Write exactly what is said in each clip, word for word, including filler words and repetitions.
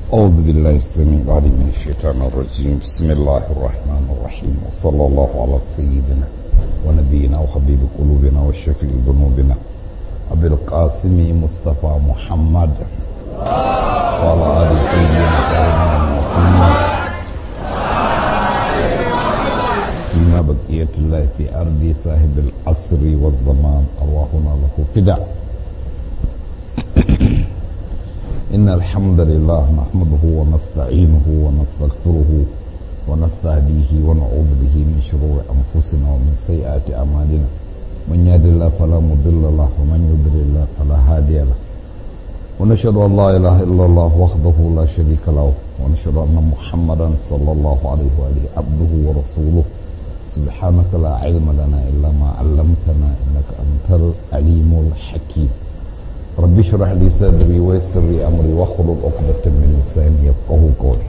أعوذ بالله السميع العليم من الشيطان الرجيم. بسم الله الرحمن الرحيم، وصلى الله على سيدنا ونبينا وحبيب قلوبنا وشفيع ذنوبنا أبي القاسم مصطفى محمد وعلى آل الطيبين الطاهرين المعصومين سيما بقية الله في أرض صاحب العصر والزمان أرواحنا له فداء. إن الحمد لله نحمده ونستعينه ونستغفره ونستهديه ونعوذ به من شرور أنفسنا ومن سيئات أعمالنا، من يهد الله فلا مضل له ومن يضلل الله فلا هادي له، ونشهد أن لا إله إلا الله وحده لا شريك له، ونشهد أن محمدا صلى الله عليه وآله عبده ورسوله. سبحانك لا علم لنا إلا ما علمتنا إنك أنت العليم الحكيم. رب اشرح لي صدري ويسر لي امري واحلل عقدة من لساني يفقهوا قولي.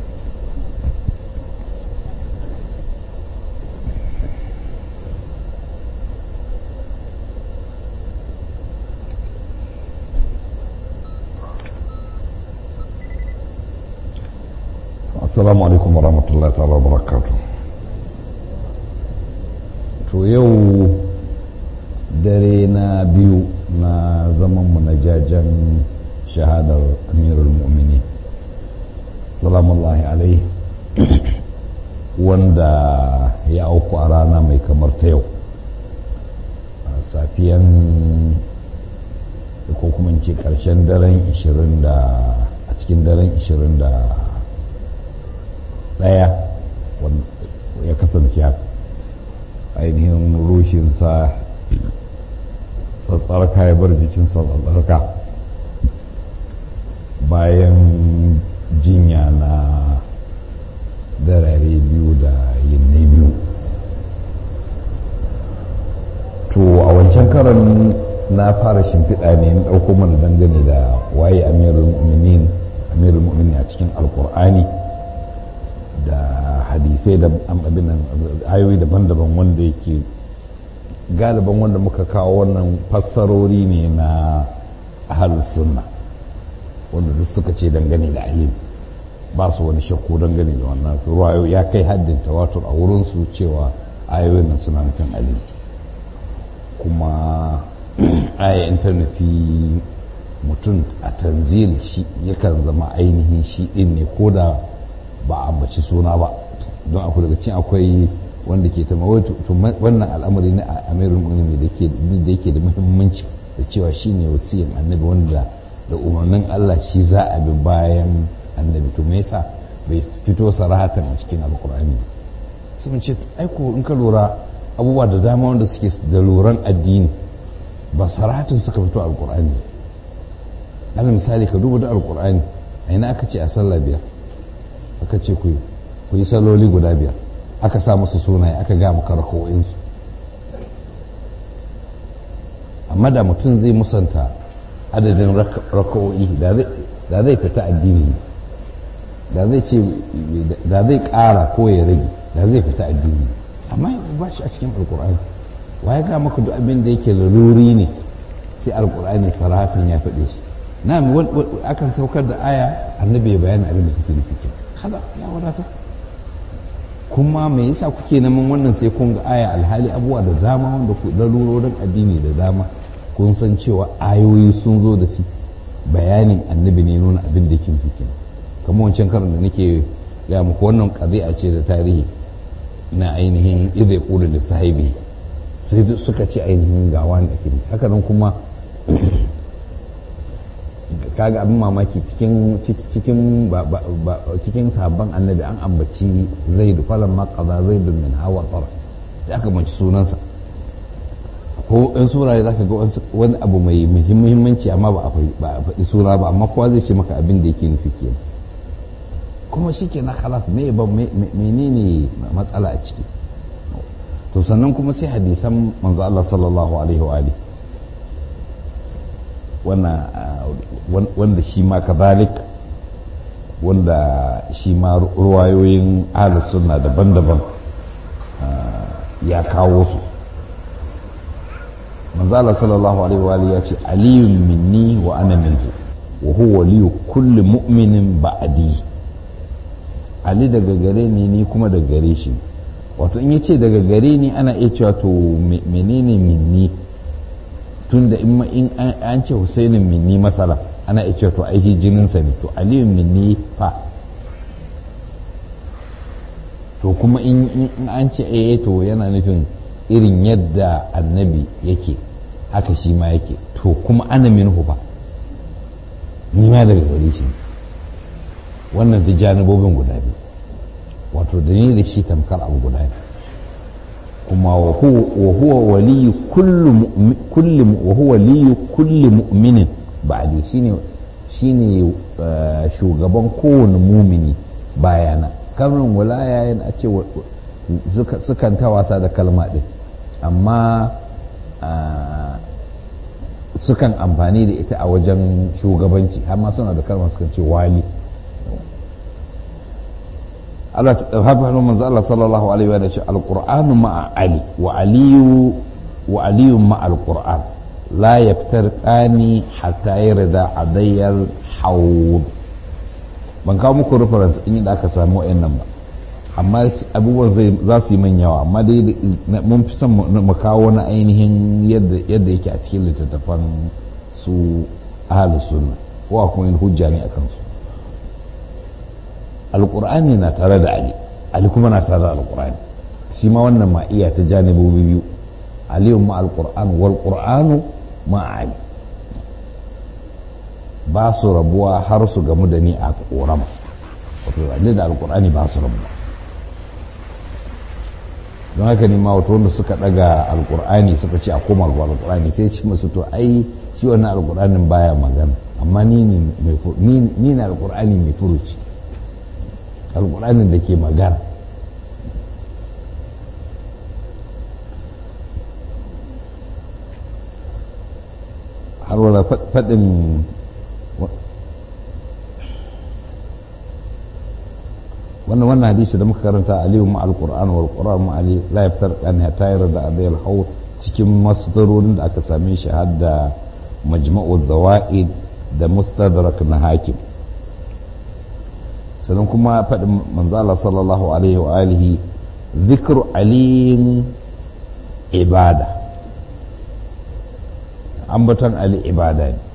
السلام عليكم ورحمة الله تعالى وبركاته. to yau dare na biyu na zamanmu na jajen shahadar amirul mu'mini salamullahi alaihi wanda ya auku a rana mai kamar ta yau a safiyan ko kuma ce karshen daren ishirin da a cikin daren ishirin da ɗaya ya kasance ainihin rushinsa tsatsarka ya bar jikinsa tsatsarka bayan jinya na darare biyu da yinne biyu. To a wancan karan na fara shimfiɗa ne na ɗauko mana dangane da waye amirul mu'minin amirul mu'minin a cikin alkur'ani da hadisai da ayoyi daban-daban wanda yake galiban wanda muka kawo wannan fassarori ne na ahlus sunna wanda duk suka ce dangane da alim ba su wani shakku dangane da wannan ruwayo ya kai haddin tawatur a wurinsu cewa ayoyin nan suna nufin alim, kuma aya in ta nufi mutum a tanzil shi yakan zama ainihin shi din ne ko da ba a ambaci suna ba, don akwai daga cikin akwai wanda ke ta wannan al'amari na amirul mu'minin da yake da muhimmanci da cewa shine wasiyin annabi wanda da umarnin Allah shi za a bi bayan annabi. to me yasa bai fito sarahatan a cikin alkur'ani sun ce aiko in ka lura abubuwa da dama wanda suke da luran addini ba sarahatan suka fito alkur'ani. alal misali ka duba da alkur'ani a ina aka ce a sallah biyar aka ce ku yi salloli guda biyar, aka sa musu sunaye aka ga maka rakawoyinsu. amma da mutum zai musanta adadin rakawoyi da zai fita addini, da zai ce da zai ƙara ko ya rage da zai fita addini, amma ba shi a cikin alkur'ani. waye ga maka duk abin da yake laluri ne sai alkur'ani sarahatan ya faɗe shi. na akan saukar da aya annabi ya bayani abin da kake nufi ke kada ya wadata. kuma me yasa kuke neman wannan sai kun ga aya alhali abubuwa da dama wanda ku lalurorin addini da dama kun san cewa ayoyi sun zo da su bayanin annabi ne nuna abin da yake nufi. kamar wancan karin da nake ga muku wannan qadi'a ce da tarihi na ainihin idai qulu da sahibi sai suka ce ainihin ga wani ake haka nan kuma kaga abin mamaki cikin cikin cikin sabon annabi an ambaci zaid falan ma qada zaid min hawa tara sai aka manci sunansa. ko in sura za ka ga wani abu mai muhimmanci amma ba a faɗi sura ba, amma kowa zai ce maka abin da yake nufi kenan, kuma shi ke na khalas ne ba menene matsala a ciki. to sannan kuma sai hadisan manzo Allah sallallahu alaihi wa alihi wanda shi ma kazalik wanda shi ma ruwayoyin ahlus sunna daban-daban ya kawo su. manzo Allah sallallahu alaihi wa alihi ya ce aliyun minni wa ana minhu wa huwa waliyu kulli mu'minin ba'di. Ali daga gare ni ni kuma daga gare shi. Wato in yace daga gare ni ana iya cewa to menene minni, tunda in in an ce Husainin minni masala ana iya cewa to aiki jininsa ne, to Aliyu minni fa. To kuma in an ce eh to yana nufin irin yadda annabi yake haka shi ma yake, to kuma ana minhu ba ni ma daga gare shi. Wannan ta janibobin guda biyu, wato da ni da shi tamkar abu guda ne. kuma wa huwa waliyu kulli wa huwa waliyu kulli mu'minin ba'di, shine shine shugaban kowane mumini bayana. kalmar walaya yana ce sukan ta wasa da kalma din, amma sukan amfani da ita a wajen shugabanci, har ma suna da kalmar sukan ce wali. Allah ta hafa manzo Allah sallallahu alaihi wa sallam, alqur'anu ma'a ali wa aliyu wa aliyu ma'a alqur'an la yaftarqani hatta yarda adayyal hawd. Ban kawo muku reference in da aka samu wayannan ba, amma abubuwan zai za su yi man yawa, amma dai mun fi son mu kawo na ainihin yadda yadda yake a cikin littattafan su ahlus sunna, ko kuma yin hujja ne akan su. Alƙur'ani na tare da Ali, Ali kuma na tare da alƙur'ani. Shi ma wannan ma iya ta janibobi biyu, Aliyu ma alƙur'an wal ƙur'anu ma Ali. Ba su rabuwa har su gamu da ni a ƙorama, wato Ali da alƙur'ani ba su rabuwa. Don haka ne ma wato wanda suka ɗaga alƙur'ani suka ce a koma ga alƙur'ani, sai ci musu to ai shi wannan alƙur'anin baya magana, amma ni ne alƙur'ani mai furuci, alƙur'anin da ke magana. har wala faɗin wannan wannan hadisi da muka karanta, aliyu ma alƙur'an wal ƙur'an ma ali la yaftarqan hatta yarda adayal hawl, cikin masdarorin da aka same shi har da majma'u zawaid da mustadrak na hakim. sannan kuma faɗin manzo Allah sallallahu alaihi wa alihi, zikru aliyin ibada, ambaton Ali ibada ne.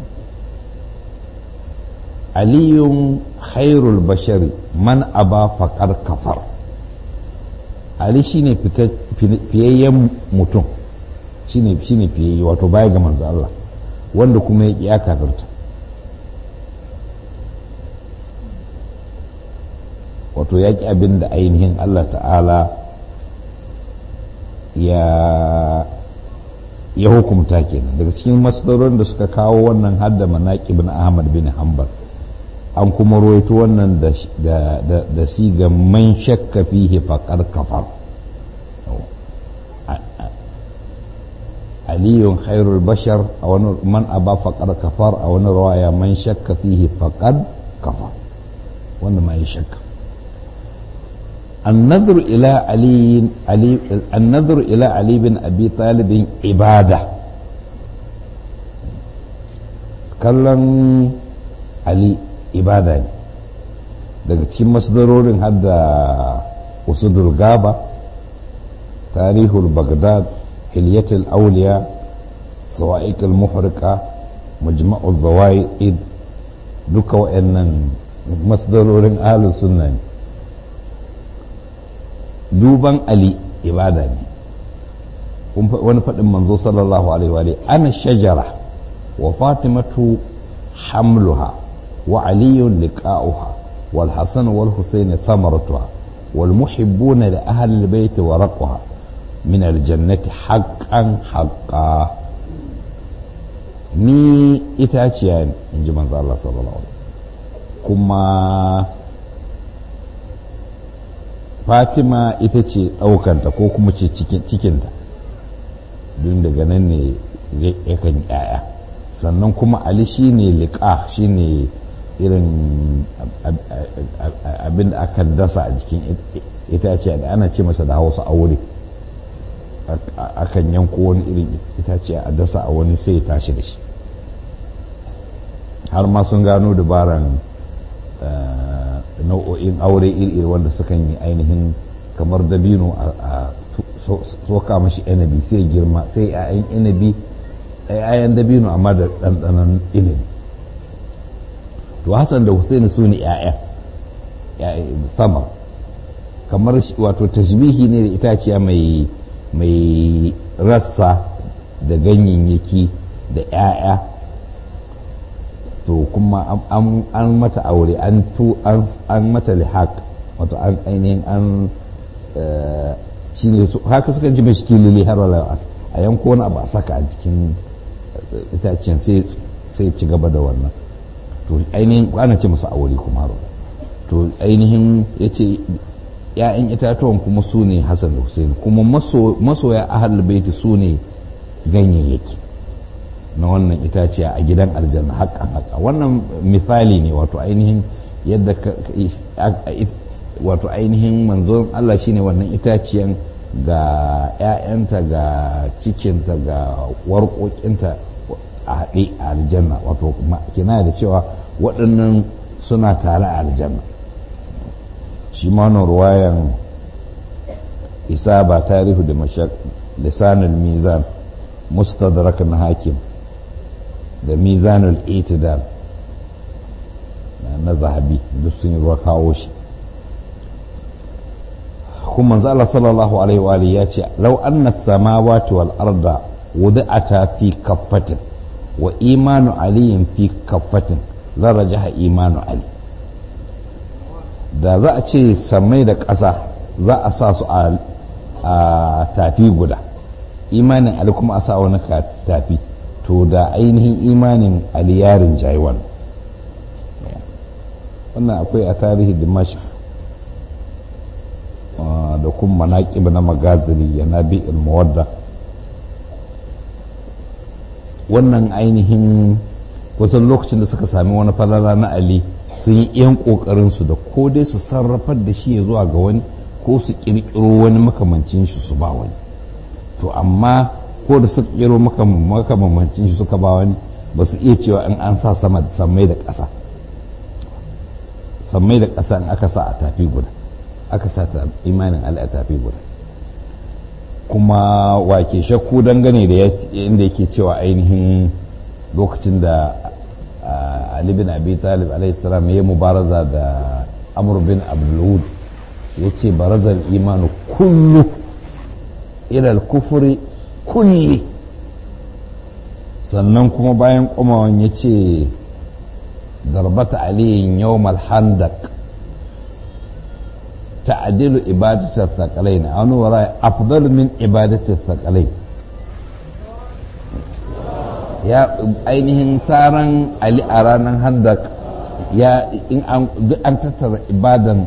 Aliyun khairul bashari man aba faqar kafar. Ali shine fiyayyen mutum, shine shine fiyayye, wato baya ga manzo Allah, wanda kuma ya kafirta. wato ya ƙi abin da ainihin Allah ta'ala ya ya hukumta kenan. Daga cikin masdarorin da suka kawo wannan hadda manaqib na Ahmad bin Hanbal, an kuma rawaito wannan da da da siga man shakka fihi faqad kafar. aliyun khairul bashar a wani man aba faqad kafar, a wani rawaya man shakka fihi faqad kafar, wanda ma ya shakka. النظر إلى علي علي النظر إلى علي بن أبي طالب عبادة. kallon Ali ibada ne. Daga cikin masdarorin har da usudul gaba, tarihul baghdad, hilyatul awliya, sawa'iqul muhriqa, majma'u zawaid, duka wa'annan masdarorin ahlus sunna ne. Duban Ali ibada ne. Wani faɗin manzo sallallahu alaihi wa alihi, ana shajara wa fatimatu hamluha wa aliyun liqa'uha wal hasan wal husayn thamaratuha wal muhibbuna li ahli al bayt wa raqha min al jannati haqqan haqqa. Ni itaciya ne, inji manzo Allah sallallahu alaihi wa alihi, kuma Fatima ita ce ɗaukanta ko kuma ce cikinta, don daga nan ne yakan yaya. Sannan kuma Ali shi ne liƙa, shi ne irin abin da aka dasa a jikin itaciya, da ana ce masa da Hausa aure. Akan yanko wani irin itaciya a dasa a wani sai ya tashi da shi. har ma sun gano dabaran nau'o'in aure iri-iri wanda sukan yi ainihin kamar dabino a soka mashi inabi sai girma sai 'ya'yan inabi 'ya'yan dabino amma da ɗanɗanon inabi. to Hassan da Husaini su ne 'ya'ya samar kamar wato tashbihi ne da itaciya mai mai rassa da ganyayyaki da 'ya'ya. to kuma an mata aure an tu an mata lihaq wato an ainihin an shi ne haka suka ji mashi kilili har wala a yanko wani abu a saka a jikin itacen sai ci gaba da wannan. to ainihin ana ce masa aure kuma to ainihin ya ce ‘ya'yan itatuwan kuma su ne Hassan da Hussein kuma masoya ahal baiti su ne ganyayyaki na wannan itaciya a gidan aljanna haƙƙan haƙƙa. wannan misali ne wato ainihin yadda wato ainihin manzon Allah shine wannan itaciyan ga ‘ya'yanta ga cikinta ga warƙoƙinta a haɗe a aljanna wato kina da cewa waɗannan suna tare a aljanna. shi ma wannan ruwayan isa ba tarihu da mashak lisanul mizan mustadrak na hakim da mizanul itidal na zahabi duk sun yi ruwa kawo shi. kuma manzo Allah sallallahu alaihi wa alihi ya ce law anna as-samawati wal arda wudi'ata fi kaffatin wa imanu aliyin fi kaffatin la rajaha imanu ali. da za a ce samai da ƙasa za a sa su a tafi guda imanin ali kuma a sa wani tafi to da ainihin imanin ali yarin jaiwan. wannan akwai a tarihi dimashq da kuma manaƙib na magaziri ya nabi ilmuwadda. wannan ainihin kusan lokacin da suka sami wani falala na ali sun yi iyan ƙoƙarinsu da ko dai su sarrafar da shi ya zuwa ga wani ko su ƙirƙiro wani makamancin shi su ba wani. to amma ko da suka ƙirƙiro makamancin shi suka ba wani ba su iya cewa in an sa sama sammai da ƙasa sammai da ƙasa in aka sa a tafi guda aka sa ta imanin ali a tafi guda. kuma wake shakku dangane da inda yake cewa ainihin lokacin da Ali bin Abi Talib alaihi salam ya mubaraza da Amr bin Abdul ya ce barazal imanu kullu ila al-kufri kulli. sannan kuma bayan komawan ya ce darbata aliyin yawmal handaq ta'dilu ibadatu thaqalain aw wara afdal min ibadatu thaqalain. ya ainihin saran ali a ranar handak ya in an tattara ibadan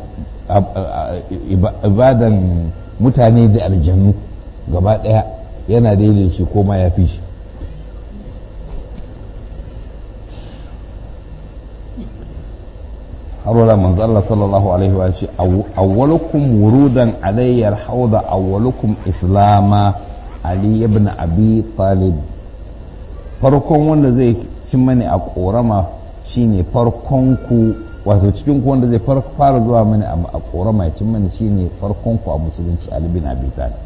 ibadan mutane da aljannu gaba daya yana daidai shi ko ma ya fi shi. harola manzo Allah sallallahu alaihi wa sallam awwalukum wurudan alayya al-hawda awwalukum islama ali ibn abi talib. farkon wanda zai cin mani a korama shine farkon ku wato cikin ku wanda zai fara zuwa mani a korama ya cin mani shine farkon ku a musulunci Ali bin Abi Talib.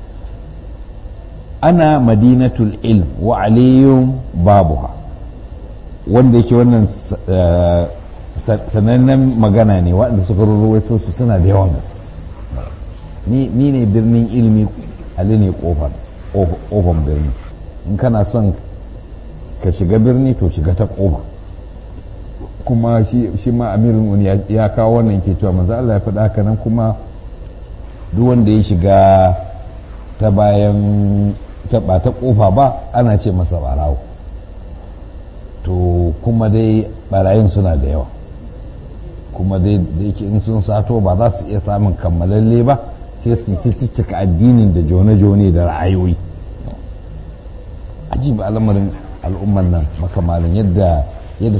ana madinatul ilm wa aliyun babuha wanda yake wannan sanannen magana ne waɗanda suka ruwaito su suna da yawan gaske. ni ne birnin ilmi Ali ne kofar birni. in kana son ka shiga birni to shiga ta ƙofa. kuma shi ma amirin ya kawo wannan ke cewa manzo Allah ya faɗa haka nan kuma duk wanda ya shiga ta bayan ta ba ta ƙofa ba ana ce masa barawo. to kuma dai barayin suna da yawa kuma dai da yake in sun sato ba za su iya samun kammalalle ba sai su ta ciccika addinin da jone-jone da ra'ayoyi. ajiba al'amarin al'umman nan makamalin yadda yadda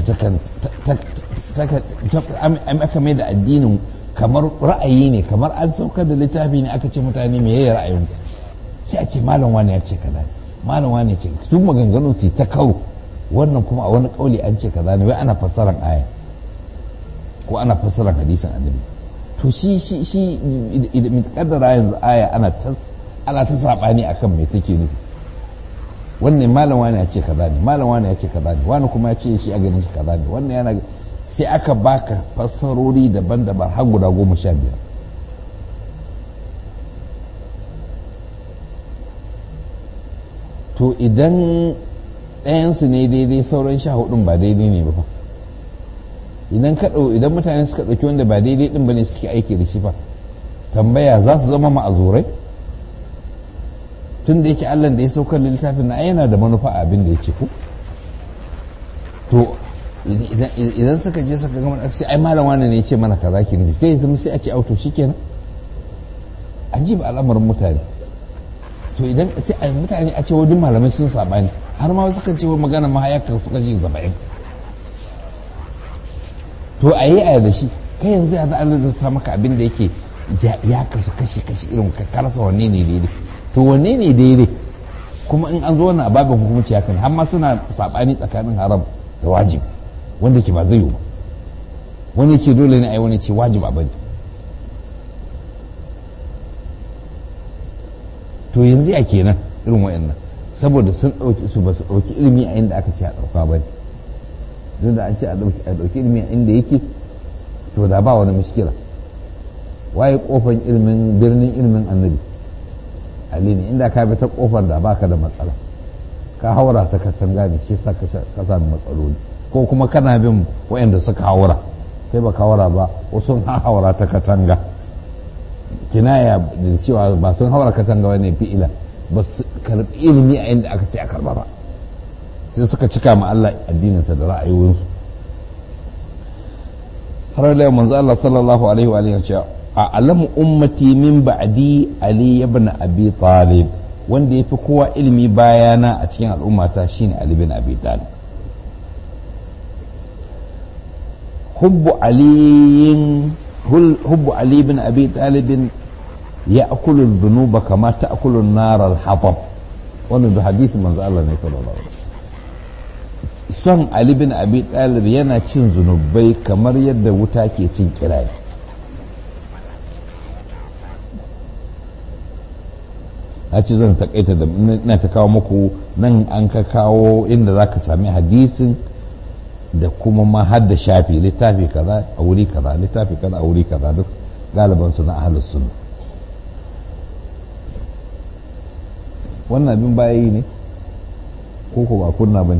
aka mai da addinin kamar ra'ayi ne kamar an saukar da littafi ne aka ce mutane me yayi ra'ayin sai a ce malam wani ya ce kaza malam wani ya ce duk maganganun su ta karo wannan kuma a wani kauli an ce kaza ne, wai ana fassaran aya ko ana fassaran hadisin annabi. to shi shi shi idan kaddara yanzu aya ana ta ana ta sabani akan me take nufi. wannan malam wani ya ce kaza ne, malam wani ya ce kaza ne, wani kuma ya ce shi a ganin shi kaza ne, wannan yana sai aka baka fassarori daban-daban har guda goma sha biyar. to idan ɗayansu ne daidai sauran sha hudun ba daidai ne ba fa, idan ka ɗau idan mutane suka ɗauki wanda ba daidai ɗin ba ne suke aiki da shi fa, tambaya za su zama ma'azurai? tun da yake Allah da ya saukar da littafin na yana da manufa a abin da ya ce ko to idan suka je suka gama da ai malam wani ne ya ce mana kaza ki nufi, sai zama sai a ce auto shikenan. ajib al'amarin mutane. to idan sai a mutane a ce wa duk malamai sun sabani, har ma suka ce wa magana ma ya suka ji zaba'in. to a yi aya da shi kai yanzu ya za a zarta maka abin da yake ya kasu kashi kashi irin ka karasa wanne ne daidai. to wanne ne daidai kuma in an zo wannan ababin hukumci haka ne, har ma suna sabani tsakanin haram da wajib wanda ke ba zai yi ba, wani ce dole ne a yi, wani ce wajib a bane. to yanzu ya kenan irin wa'annan saboda sun ɗauki su ba su ɗauki ilimi a inda aka ce a ɗauka ba ne. don da an ce a ɗauki ilimi a inda yake to da ba wani mushkila. waye kofan ilimin birnin ilimin annabi ali ne, inda ka bi ta kofar da baka da matsala, ka haura ta katanga ne shi sa ka sami matsaloli, ko kuma kana bin wa'anda suka haura kai ba ka haura ba wasu sun haura ta katanga. kinaya da cewa ba sun haura katanga wani fi'ila ba su karbi ilimi a inda aka ce a karba ba, sai suka cika ma Allah addininsa da ra'ayoyinsu. har da manzo Allah sallallahu alaihi wa alihi ya a alamu ummati min ba'di ali ibn abi talib, wanda yafi kowa ilimi bayana a cikin al'ummata shine ali ibn abi talib. hubbu ali hubbu ali ibn abi talib ya'kulu adh-dhunuba kama ta'kulu an-nar al-hatab. wannan da hadisin manzo Allah ne sallallahu alaihi wasallam. son ali ibn abi talib yana cin zunubai kamar yadda wuta ke cin kirari. a ce zan takaita da na ta kawo muku nan an ka kawo inda za ka sami hadisin da kuma ma har da shafi littafi kaza a wuri kaza littafi kaza a wuri kaza duk galiban su na ahlus sunna. wannan abin bayayi ne ko ko ba kunna bane?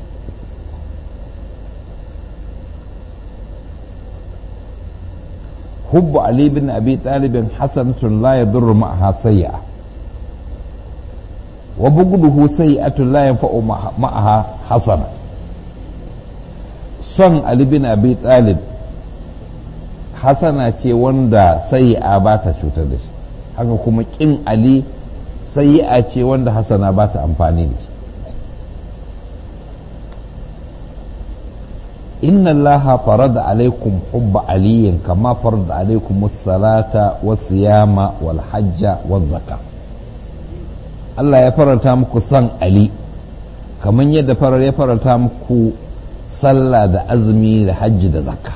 hubbu ali bin abi talib hasanatun la yadurru ma'aha sayyi'a wa bughduhu sayyi'atun la yanfa'u ma'aha hasana. son ali bin abi talib hasana ce wanda sayyi'a ba ta cutar da shi, haka kuma kin ali sayyi'a ce wanda hasana ba ta amfani da shi. inna allaha farada alaikum hubba aliyin kama farada alaikum as-salata was-siyama wal-hajja waz-zakah. Allah ya faranta muku son Ali kamar yadda farar ya faranta muku sallah da azumi da hajji da zakka.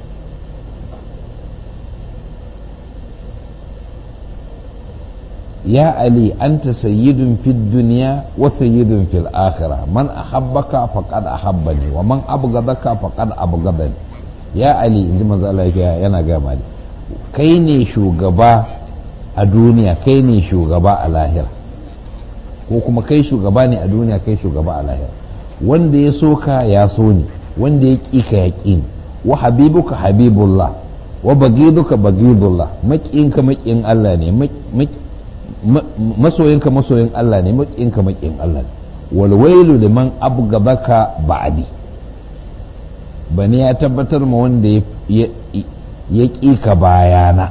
ya Ali anta sayyidun fid dunya wa sayyidun fil akhirah, man ahabbaka faqad ahabbani wa man abghadaka faqad abghadani. ya Ali, inji manzo Allah yana ga mali, kai ne shugaba a duniya, kai ne shugaba a lahira, ko kuma kai shugaba ne a duniya, kai shugaba a lahira. wanda ya so ka ya so ni, wanda ya ƙi ka ya ƙi ni. wa habibuka habibullah wa bagiduka bagidullah, maƙinka maƙin Allah ne, masoyinka masoyin Allah ne, maƙinka maƙin Allah ne. wal wailu liman abghadaka ba'di, bani ya tabbatar ma wanda ya ƙi ka bayana.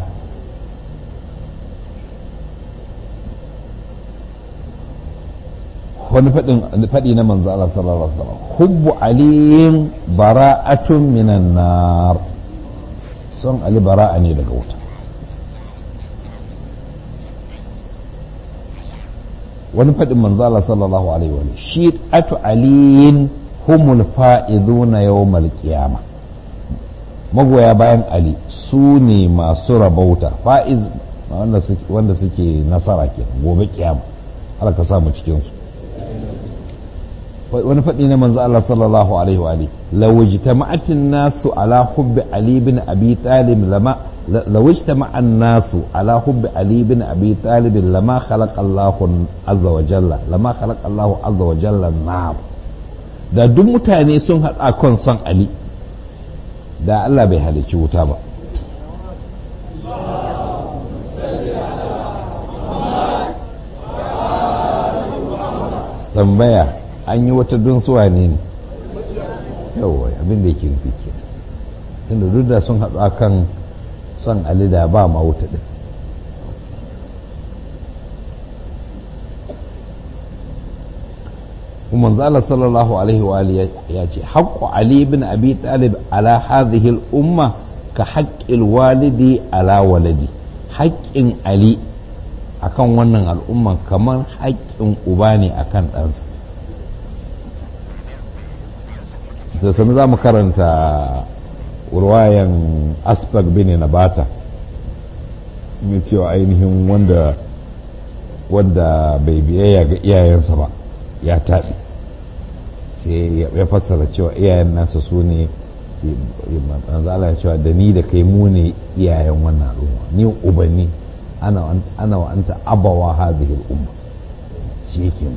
wani faɗi na manzo Allah sallallahu alaihi wasallam, hubbu aliyin bara'atun minan nar, son Ali bara'a ne daga wuta. wani faɗin manzo Allah sallallahu alaihi wasallam, shi'atu aliyin humul fa'iduna yawmal qiyama magoya bayan ali su ne masu rabauta fa'iz wanda suke nasara ke gobe kiyama Allah ka samu cikinsu. Wani faɗi na manzo Allah sallallahu alaihi wa alihi law ijtama'atin nasu ala hubbi ali bin abi talib lama law ijtama'an nasu ala hubbi ali bin abi talib lama khalaqa Allahu azza wa jalla lama khalaqa Allahu azza wa jalla nar. Da duk mutane sun haɗa kan son ali da Allah bai halicci wuta ba. Tambaya an yi wata don suwa ne ne yawwa abin da yake nufi ke tunda duk da sun haɗu akan son ali da ba ma wuta ɗin. kuma manzo sallallahu alaihi wa alihi ya ce haqqu ali ibn abi talib ala hadhihi al umma ka haqqil walidi ala waladi, haƙƙin ali akan wannan al'umman kamar haƙƙin uba ne akan ɗansa. da sami za mu karanta ruwayan asbag bin nabata mai cewa ainihin wanda wanda bai biyayya ga iyayensa ba ya taɓi, sai ya fassara cewa iyayen nasa su ne manzo Allah ya cewa da ni da kai mu ne iyayen wannan al'umma, ni ubanni ana ana wa anta abawa hadhihi al-umma. shi yake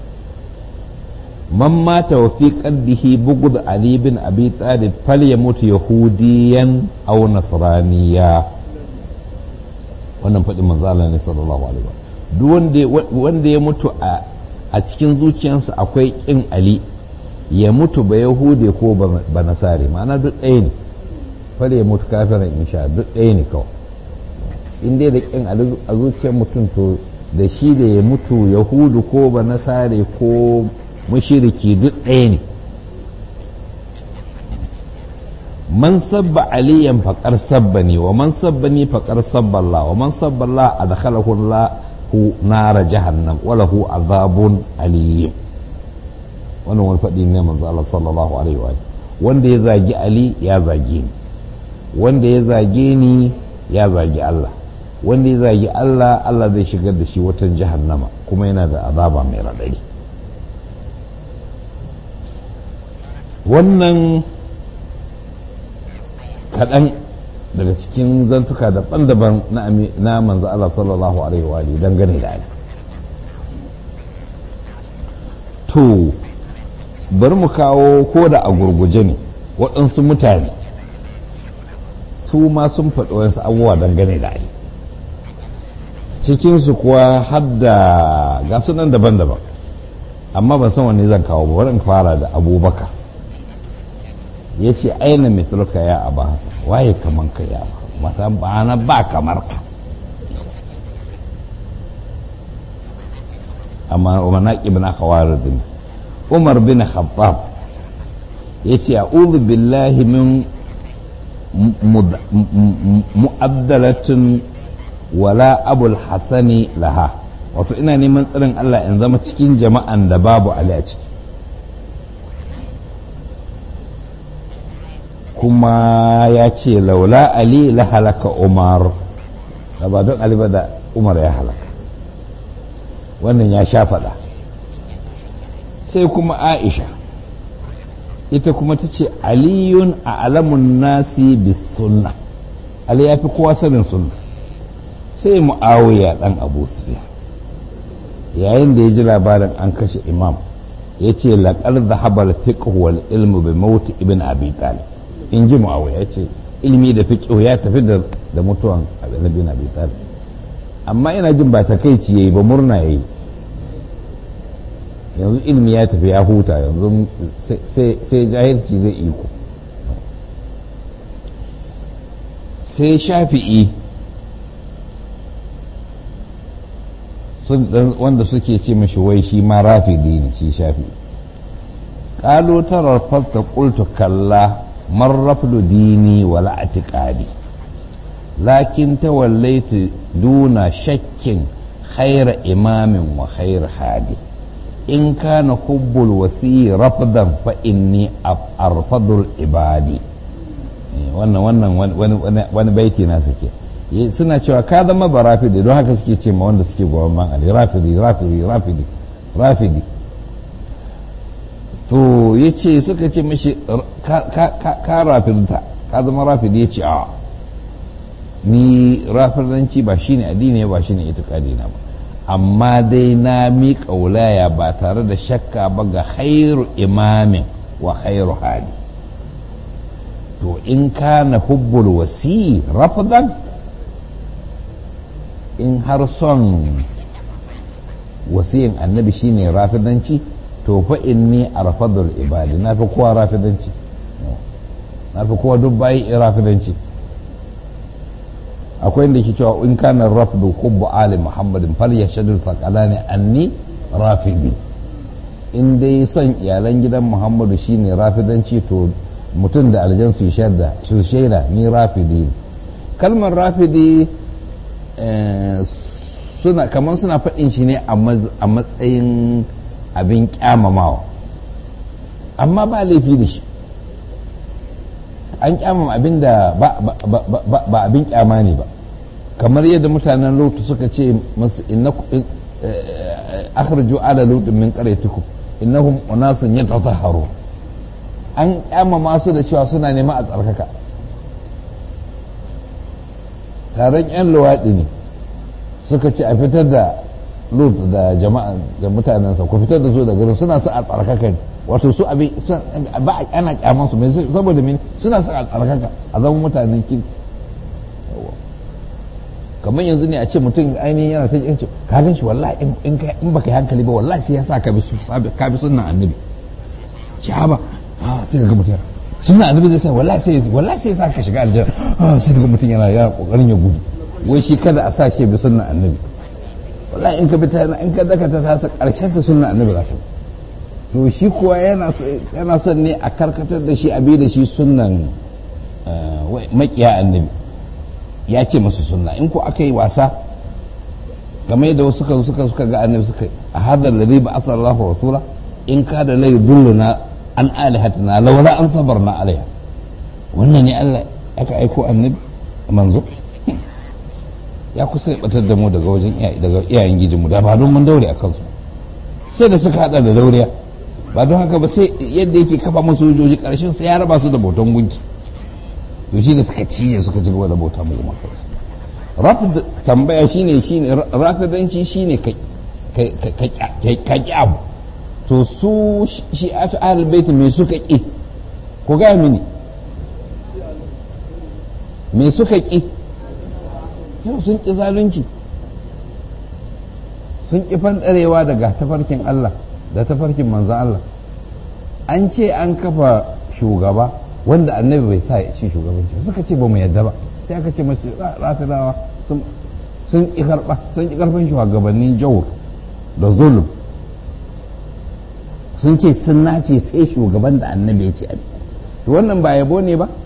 man mata wa fi qalbihi bughd ali bin abi talib falyamut yahudiyan aw nasraniya. wannan fadin manzo Allah ne sallallahu alaihi wa duk wanda wanda ya mutu a a cikin zuciyarsa akwai kin ali, ya mutu ba yahude ko ba nasare, ma'ana duk ɗaya ne. falyamut kafiran insha duk ɗaya ne kawai. in dai da kin a zuciyar mutum to da shi da ya mutu yahudu ko ba nasare ko mushriki duk ɗaya ne. man sabba aliyan faƙar sabba ne wa man sabba ni faƙar sabba Allah wa man sabba Allah adkhalahu Allahu nara jahannam wa lahu azabun aliyyim. wannan wani faɗi ne manzo Allah sallallahu alaihi wa wanda ya zagi Ali ya zage ni, wanda ya zage ni ya zagi Allah, wanda ya zagi Allah Allah zai shigar da shi watan jahannama kuma yana da azaba mai raɗaɗi. wannan kaɗan daga cikin zantuka daban-daban na manzo Allah sallallahu alaihi wa dangane da Ali. to bari mu kawo ko da a gurguje ne waɗansu mutane su ma sun faɗi wasu abubuwa dangane da Ali, cikinsu kuwa har da ga sunan daban-daban, amma ban san wanne zan kawo ba. bari in fara da Abubakar. ya ce aina mithlaka ya Aba Hassan, waye kaman ka ya mata ba na ba kamar ka. amma wa manaqib na khawarid. Umar bin Khattab yace a'udhu billahi min mu'addalatin wala abul hasani laha, wato ina neman tsarin Allah in zama cikin jama'an da babu Ali a ciki. kuma ya ce laula Ali la halaka Umar, da ba don Ali ba da Umar ya halaka. wannan ya sha faɗa. sai kuma Aisha ita kuma ta ce aliyun a alamun nasi bis sunna, Ali ya fi kowa sanin sunna. sai Muawiya dan Abu Sufyan yayin da ya ji labarin an kashe imam ya ce laqad dhahaba al-fiqh wal ilmu bi mawt ibn Abi Talib. in ji Muawiya ya ce ilmi da fiqh ya tafi da da mutuwan ibn Abi Talib, amma ina jin ba takeici yayi ba, murna yayi. yanzu ilmi ya tafi ya huta, yanzu sai jahilci zai iko. sai Shafi'i wanda suke ce mashi wai shi ma rafidi ne shi Shafi'i. qalu tarafta qultu kalla man rafdu dini wala atiqadi lakin tawallaitu duna shakkin khayra imamin wa khayr hadi in kana hubbul wasi rafdan fa inni arfadul ibadi. wannan wannan wani wani baiti na suke suna cewa ka zama ba rafidi, don haka suke ce ma wanda suke goyon man ali rafidi rafidi rafidi rafidi. to yace suka ce mishi ka rafidta, ka zama rafidi. yace a ni rafidanci ba shine addini ba shine itikadi na ba, amma dai na miƙa wulaya ba tare da shakka ba ga khairu imamin wa khairu hali. to in kana hubbul wasi rafdan, in har son wasiyin annabi shine rafidanci, to fa inni arfadul ibadi, na fi kowa rafidanci, na fi kowa duk bayi rafidanci. akwai inda ke cewa in kana rafdu hubbu ali muhammadin fal yashadul thaqalani anni rafidi, in dai son iyalan gidan muhammadu shine rafidanci, to mutum da aljan su shaida su shaida ni rafidi. kalmar rafidi suna kamar suna faɗin shi ne a matsayin abin kyamamawa, amma ba laifi da shi. an kyamama abin da ba abin kyama ne ba, kamar yadda mutanen lutu suka ce masu akhriju ala lutin min qaryatikum innahum unasun yatatahharu. an kyamama su da cewa suna nema a tsarkaka. taron yan luwaɗi ne suka ce a fitar da lut da jama'a da mutanensa, ku fitar da su da garin, suna su a tsarkaka ne. wato su abin ba ana kyaman su mai saboda mini suna su a tsarkaka a zama mutanen kirki. kamar yanzu ne a ce mutum ainihin yana ta yanci ka gan shi wallahi in baka yi hankali ba wallahi sai ya sa ka bi sunnan annabi. ci haba sai ga mutum sunnan annabi zai sa wallahi sai wallahi sai ya sa ka shiga aljanna. sai ga mutum yana yana kokarin ya gudu, wai shi kada a sa shi bi sunnan annabi. wallahi in ka bi ta in ka daka ta tasa karshen ta sunnan annabi za ka. to shi kuwa yana son ne a karkatar da shi a bi da shi sunnan makiya annabi. ya ce masu sunna, in ko aka yi wasa game da wasu suka suka suka ga annabi suka a hadar da zai ba asar Allah rasula in ka da lai dulluna an alihatina laula an sabarna alaiha. wannan ne Allah aka aiko annabi manzo ya kusa ya batar da mu daga wajen daga iyayen gijinmu da ba don mun daure a kansu, sai da suka hada da dauriya. ba don haka ba sai yadda yake kafa masu sojoji karshen sai ya raba su da bautan gunki. to shi da suka ciye suka ci gaba da bauta mu kuma rafid tambaya shine shine rafidanci shine ka ka ki abu. to su shi atu ahlul bait me suka ki, ko ga mini me suka ki? yau sun ki zalunci, sun ki fandarewa daga tafarkin Allah da tafarkin manzon Allah. an ce an kafa shugaba wanda annabi bai sa shi shugabanci, suka ce ba mu yadda ba, sai aka ce masu rafidawa sun ƙi karɓa sun ƙi karfin shugabannin jawur da zulum, sun ce sun nace sai shugaban da annabi ya ce abi. wannan ba yabo ne ba,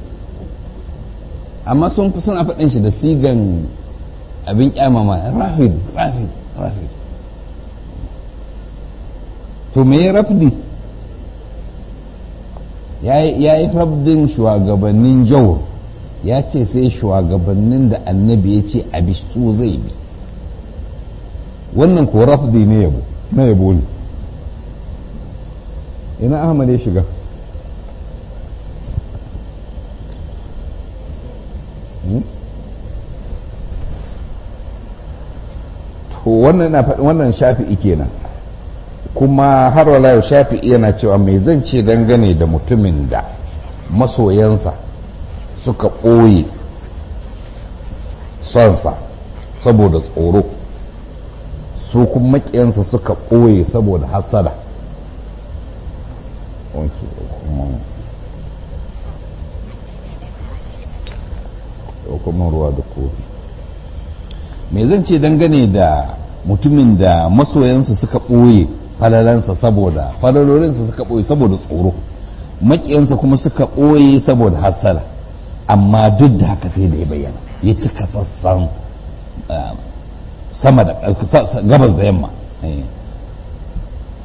amma sun fi suna faɗin shi da sigan abin kyamama rafid rafid rafid. to me ya rafdi? ya yi rabdin shugabannin jawar, ya ce sai shugabannin da annabi ya ce abi su zai bi. wannan ko rafdi ne yabo na yabo ne. ina ahmad ya shiga? to wannan na faɗi wannan shafi'i kenan. kuma har wala yau shafi'i yana cewa mai zan ce dangane da mutumin da masoyansa suka ɓoye sonsa saboda tsoro, su kuma maƙiyansa suka ɓoye saboda hasada. kuma ruwa da kofi. mai zan ce dangane da mutumin da masoyansa suka ɓoye falalansa saboda falalolinsa suka ɓoye saboda tsoro, maƙiyansa kuma suka ɓoye saboda hassala, amma duk da haka sai da ya bayyana ya cika sassan sama da gabas da yamma.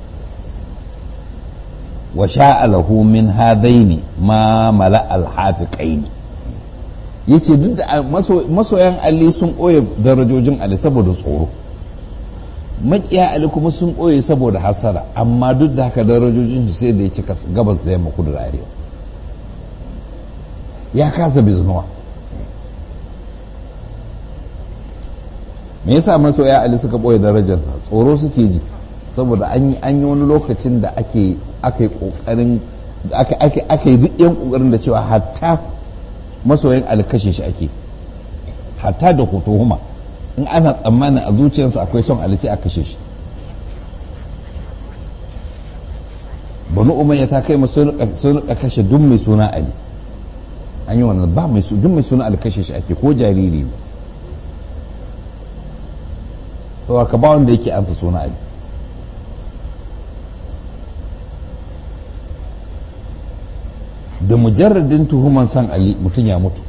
wa sha'alahu min hadaini ma mala alhafiqaini yace duk da masoyan Ali sun ɓoye darajojin Ali saboda tsoro, makiya Ali kuma sun ɓoye saboda hasara, amma duk da haka darajojin shi sai da ya cika gabas da yamma kudu da arewa, ya kasa biznuwa. me yasa masoya Ali suka ɓoye darajarsa? Tsoro suke ji, saboda an yi wani lokacin da ake aka yi kokarin aka yi duk yan kokarin da cewa hatta masoyin Ali kashe shi ake, hatta da tuhuma in ana tsammanin a zuciyarsa akwai son Ali sai a kashe shi. Banu Umayya ta kai sun rika kashe duk mai suna Ali, an yi wannan ba mai duk mai suna Ali kashe shi ake, ko jariri ne, to ka ba wanda yake ansa suna Ali. Da mujarradin tuhuman san Ali mutum ya mutu.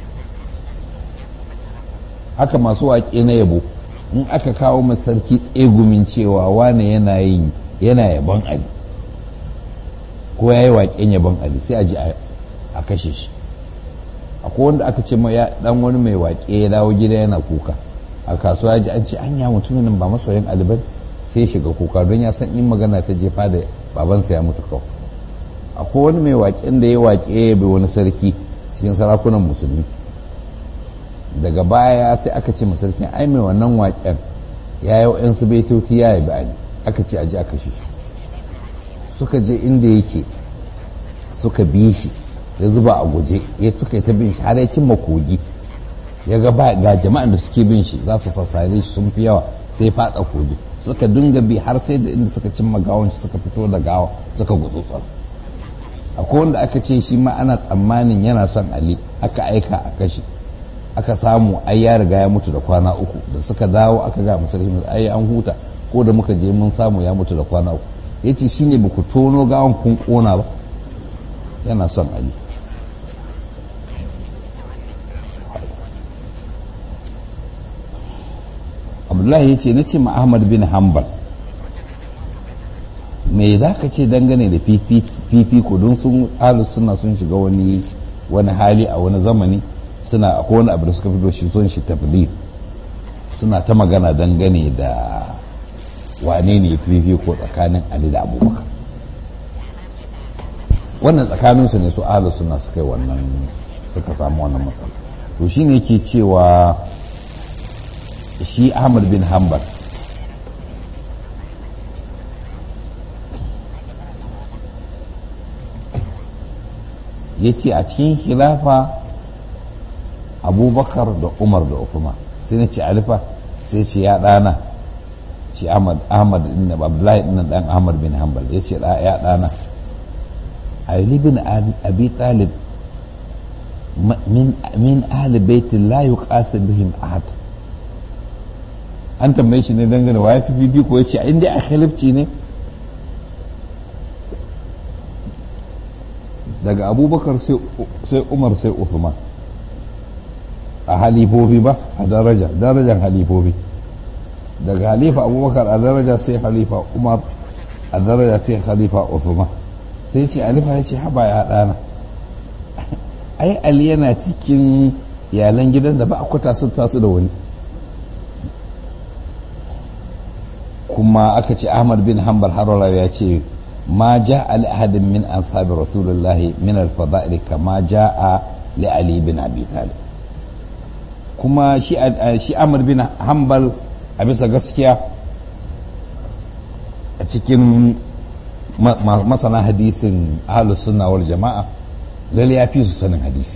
Haka masu waƙe na yabo, in aka kawo mai sarki tsegumin cewa wane yana yin yana yabon Ali ko ya yi waƙen yabon Ali, sai a ji a kashe shi. Akwai wanda aka ce ya dan wani mai waƙe ya dawo gida yana kuka a kasuwa, ji an ce an ya mutumin nan ba masoyin Ali ba, sai shiga kuka don ya san in magana ta jefa da babansa ya mutu kawai. Akwai wani mai waƙen da ya waƙe ya bai wani sarki cikin sarakunan musulmi, daga baya sai aka ce masarkin ai mai wannan waƙen ya yi wa'yansu baitoti ya yi ba'ani, aka ce aji aka shi. Suka je inda yake suka bi shi, ya zuba a guje, ya suka yi ta bin shi har ya cimma kogi, ya ga ga jama'an da suke bin shi za su sassare shi sun fi yawa, sai faɗa kogi. Suka dinga bi har sai da inda suka cimma gawon shi suka fito da gawa suka gutsutsar. Akwai wanda aka ce shi ma ana tsammanin yana son Ali, aka aika a kashe, aka samu ai ya riga ya mutu da kwana uku. Da suka dawo aka ga musulmi ai an huta, ko da muka je mun samu ya mutu da kwana uku. Ya ce shi ne ba ku tono gawan kun kona ba, yana son Ali. Abdullahi ya ce na ce ma Ahmad bin Hanbal, me za ka ce dangane da fifiko, don sun ahlus suna sun shiga wani wani hali a wani zamani, suna akwai wani abu da suka fito shi son shi tafdil, suna ta magana dangane da wane ne fifiko tsakanin Ali da Abubakar. Wannan tsakaninsu ne su ahlus suna suka yi wannan, suka samu wannan matsala. To shine yake cewa shi Ahmad bin Hanbal ya ce a cikin khilafa Abubakar da Umar da Uthman, sai na ce alifa, sai ce ya ɗana shi Ahmad Ahmad ibn Abdullahi ibn dan Ahmad bin Hanbal, ya ce ya ɗana Ali bin Abi Talib min min ahli baiti la yuqas bihim ahad. An tambaye shi ne dangane wa ya fi bibi ko ya ce inda a khalifci ne daga Abubakar sai Umar sai Uthman a halifofi ba, a daraja darajar halifofi, daga halifa Abubakar a daraja sai halifa Umar a daraja sai halifa Uthman. Sai ce halifa ya ce haba ya ɗana, ai Ali yana cikin iyalan gidan da ba a kwata su tasu da wani. Kuma aka ce Ahmad bin Hanbal Harwala ya ce ma ja'a li ahadin min ashabi Rasulullahi min al-fada'il kama ja'a li Ali bin Abi Talib. Kuma shi shi Ahmad bin Hanbal a bisa gaskiya a cikin masana hadisin ahlus sunna wal jama'a lalle ya fi su sanin hadisi,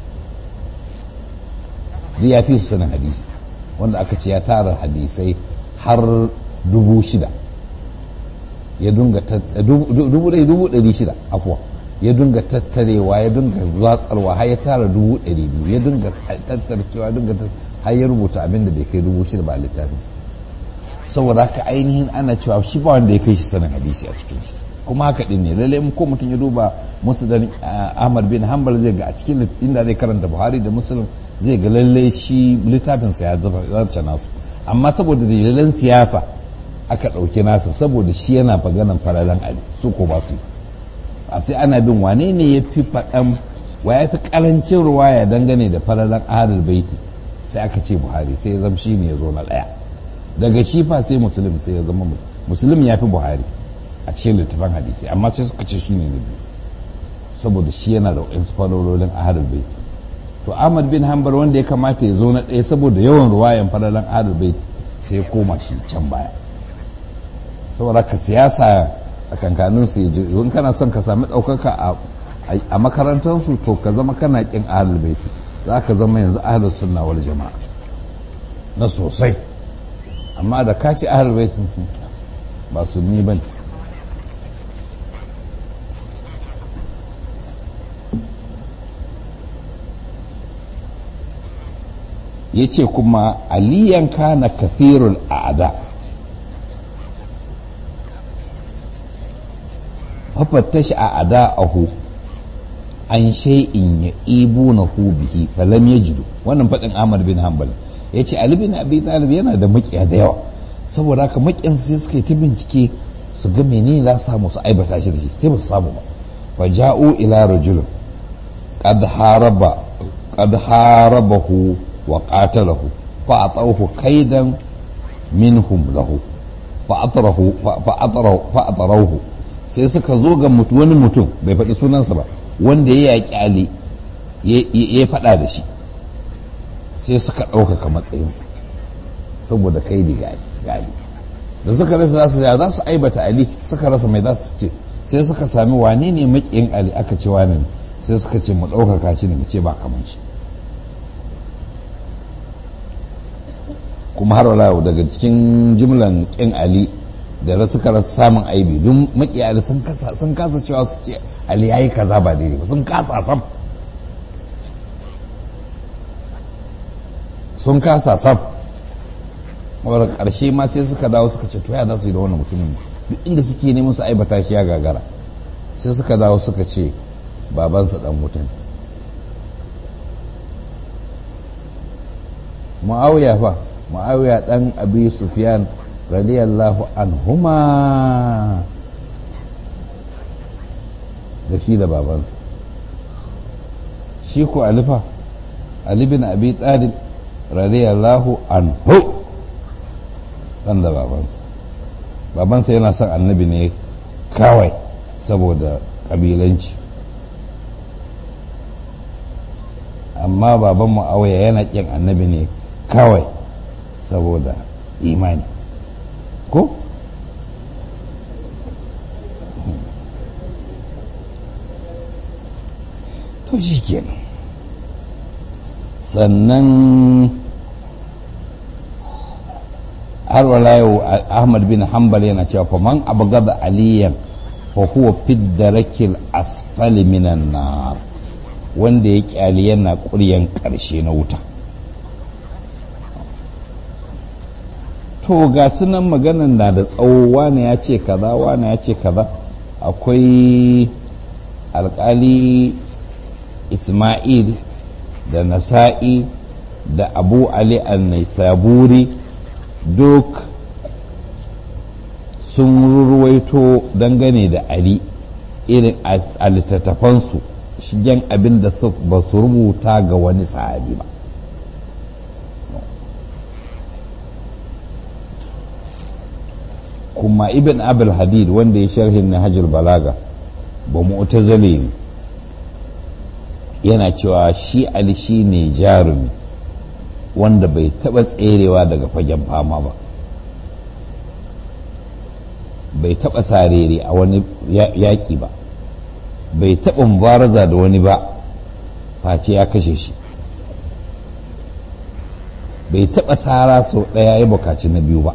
ya fi su sanin hadisi, wanda aka ce ya tara hadisai har dubu shida, ya dunga dubu ɗari dubu ɗari shida afuwa, ya dunga tattarewa, ya dunga zatsarwa har ya tara dubu ɗari biyu, ya dunga tattarkewa, dunga har ya rubuta abin da bai kai dubu shida ba a littafinsa. Saboda haka ainihin ana cewa shi ba wanda ya kai shi sanin hadisi a cikin shi, kuma haka din ne lalle ko mutum ya duba musnad Ahmad bin Hanbal zai ga a cikin inda zai karanta Buhari da Muslim zai ga lalle shi littafinsa ya zarce nasu, amma saboda dalilan siyasa aka ɗauki nasa, saboda shi yana maganan fararen Ali su ko ba su yi. a sai ana bin wane ne ya fi faɗan wa ya fi ƙarancin ruwaya dangane da falalan ahlul baiti sai aka ce buhari sai ya zama shi ne ya zo na ɗaya daga shi fa sai muslim sai ya zama muslim ya fi buhari a cikin littafin hadisi amma sai suka ce shi ne na biyu saboda shi yana da waɗansu falalolin ahlul baiti to ahmad bin hanbal wanda ya kamata ya zo na ɗaya saboda yawan ruwayan falalan ahlul baiti sai ya koma shi can baya saboda ka siyasa tsakankanin su in kana son ka sami ɗaukaka a makarantarsu to ka zama kana ƙin ahlul baiti za ka zama yanzu ahlus sunna wal jama'a na sosai amma da ka ci ahlul baiti ba sunni bane yace kuma aliyan kana kathirul a'da fafattashi a'da'ahu an shay'in ya'ibunahu bihi falam yajidu wannan fadin Ahmad bin Hanbal yace Ali bin Abi Talib yana da makiya da yawa saboda haka makiyansa sai suka yi ta bincike su ga menene za su samu su aibata shi da shi sai ba su samu ba fa ja'u ila rajul qad haraba qad harabahu wa qatalahu fa atawhu kaidan minhum lahu fa atrahu fa atrahu fa atrahu sai suka zo ga wani mutum bai faɗi sunansa ba wanda ya yaƙi Ali ya faɗa da shi sai suka ɗaukaka matsayinsa saboda kai ne ga Ali da suka rasa za su za su aibata Ali suka rasa mai za su ce sai suka sami wane ne maƙiyin Ali aka ce wane ne sai suka ce mu ɗaukaka shi ne mu ce ba kamar shi kuma har wala daga cikin jumlan ƙin Ali da suka rasa samun aibi don maƙiyi Ali sun kasa cewa su ce Ali ya yi kaza ba daidai ba sun kasa sam sun kasa sam wadda ƙarshe ma sai suka dawo suka ce ya za su yi da wannan mutumin duk inda suke neman su aibata shi ya gagara sai suka dawo suka ce babansa dan wuta ne mu'awiya fa mu'awiya dan abi sufyan radiyallahu anhuma da shi da babansa shi ko alifa Ali bin Abi Talib radiyallahu anhu dan da babansa babansa yana son annabi ne kawai saboda kabilanci amma baban Muawiya yana kin annabi ne kawai saboda imani ko to shi kenan sannan har wala yau Ahmad bin Hanbal yana cewa fa man abgada aliyan fa huwa fi darakil asfali minan nar wanda ya kyali yana ƙuryan ƙarshe na wuta to ga sunan maganan na da tsawo wane ya ce kaza wane ya ce kaza akwai alƙali Ismail da Nasa'i da Abu Ali an-Naisaburi duk sun ruwaito dangane da Ali irin a littattafansu shigen abin da ba su rubuta ga wani sahabi ba kuma Ibn Abul Hadid wanda ya sharhin Nahjul Balaga ba mu'tazili ne yana cewa shi Ali shi ne jarumi wanda bai taba tserewa daga fagen fama ba bai taba sarere a wani yaƙi ba bai taba mubaraza da wani ba face ya kashe shi bai taba sara sau ɗaya ya bukaci na biyu ba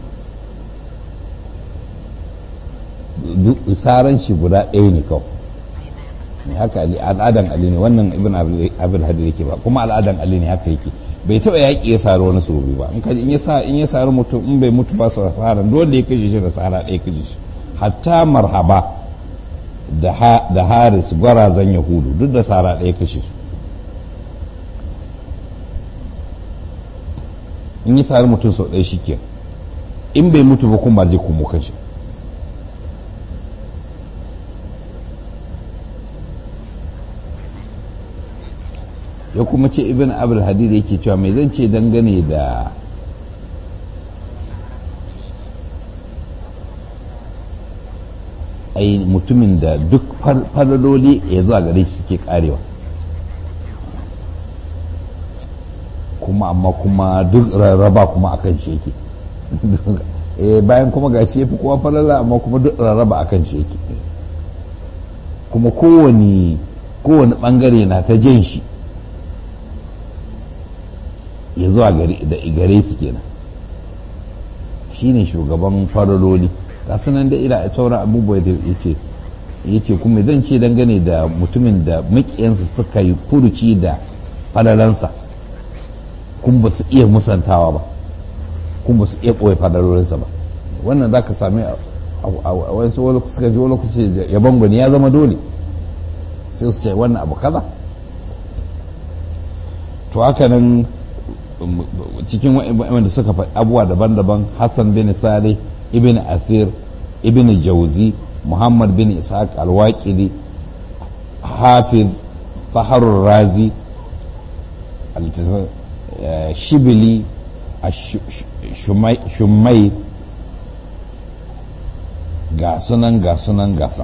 saran shi guda ɗaya ne kawai ne haka al'adan Ali ne wannan ibn abul hadir yake ba kuma al'adan Ali ne haka yake bai taba yaƙi ya sari wani sau biyu ba in ya sa in ya sari mutum in bai mutu ba su saran dole ya kashe shi da sara ɗaya kashe shi hatta marhaba da haris gwarazan yahudu duk da sara ɗaya kashe su in ya sari mutum sau ɗaya shi ke in bai mutu ba kuma ba zai komo kan shi ya kuma ce ibn abul hadid yake cewa mai zan ce dangane da ai mutumin da duk falaloli ya zuwa gare shi suke karewa kuma amma kuma duk rarraba kuma akan shi yake bayan kuma gashi ya fi kowa falala amma kuma duk rarraba akan shi yake kuma kowane kowane bangare na ta jan shi ya zuwa gare su kenan shine shugaban farololi ga sunan da ila sauran abubuwa da ya ce ya ce kuma zan ce dangane da mutumin da makiyansa suka yi furuci da falalansa kuma ba su iya musantawa ba kuma ba su iya ɓoye falalolinsa ba wannan za ka sami a wani suka ji wani lokaci yabon gwani ya zama dole sai su ce wannan abu kaza to haka nan cikin wanda suka faɗi abubuwa daban-daban hassan bin salih ibn athir ibn jauzi muhammad bin ishaq al-waqidi hafiz faharur razi shibili shumai ga sunan ga sunan gasan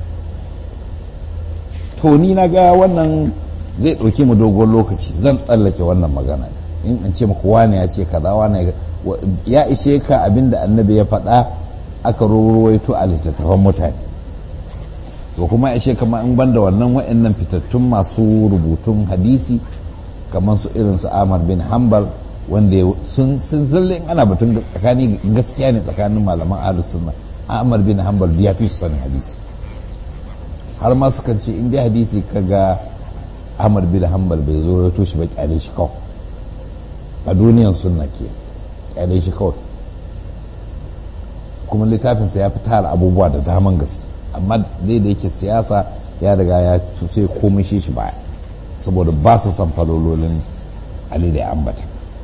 to ni na ga wannan zai ɗauki mu dogon lokaci zan tsallake wannan magana in an ce muku wane ya ce kaza wane ya ishe ka abinda annabi ya faɗa aka ruwaito a littattafan mutane to kuma ya ishe kama in banda wannan wa'annan fitattun masu rubutun hadisi kamar su irin su Ahmad bin Hanbal wanda sun sun zalle in ana batun tsakani gaskiya ne tsakanin malaman ahlus sunna Ahmad bin Hanbal ya fi su sanin hadisi har ma sukan ce in dai hadisi kaga Ahmad bin Hanbal bai zo ya toshi ba kyale shi kawai a duniyan sunna ke kyale shi kawai kuma littafinsa ya fi tara abubuwa da daman gaske amma dai da yake siyasa ya riga ya sai komai shi shi baya saboda ba su san falololin ali da ya ambata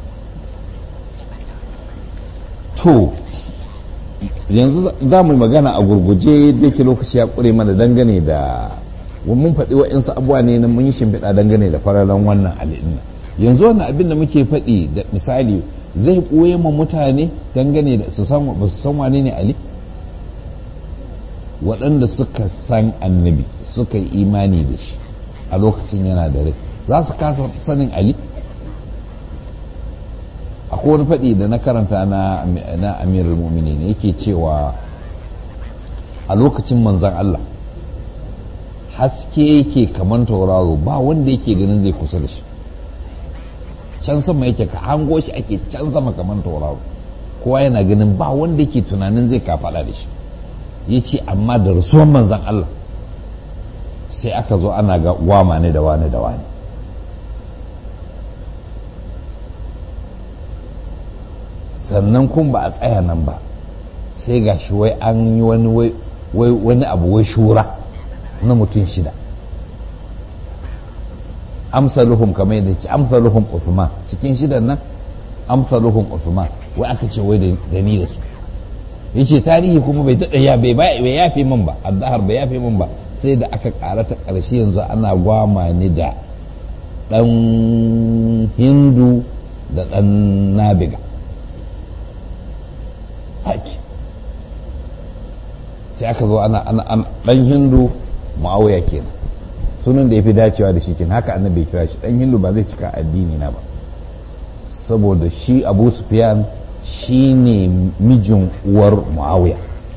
to yanzu za mu magana a gurguje da yake lokaci ya kure mana dangane da mun faɗi wa'insu abubuwa ne na mun yi shimfiɗa dangane da fararen wannan ali ɗin yanzu wannan abin da muke faɗi da misali zai ɓoye ma mutane dangane da su san ba su san wane ne ali waɗanda suka san annabi suka yi imani da shi a lokacin yana da rai za su kasa sanin ali akwai wani faɗi da na karanta na na amirul mu'minin yake cewa a lokacin manzan Allah haske yake kaman tauraro ba wanda yake ganin zai kusa da shi can sama yake ka hango shi ake can sama kaman tauraro kowa yana ganin ba wanda yake tunanin zai kafaɗa da shi ya ce amma da rasuwan manzan Allah sai aka zo ana ga wama ne da wani da wani sannan kun ba a tsaya nan ba sai ga shi wai an yi wani wani abu wai shura na mutum shida amsaluhum kamar yadda ce amsaluhum Uthman cikin shidan nan amsaluhum Uthman wai aka ce wai da ni da su yace tarihi kuma bai daɗa ya bai bai yafe min ba addahar bai yafe min ba sai da aka ƙara ta ƙarshe yanzu ana gwama ni da ɗan hindu da ɗan nabiga haki sai aka zo ana ɗan hindu ma'auya kenan sunan da ya fi dacewa da shi kenan haka annabi kira shi ɗan hindu ba zai cika addini na ba saboda shi abu sufyan shi ne mijin uwar muawiya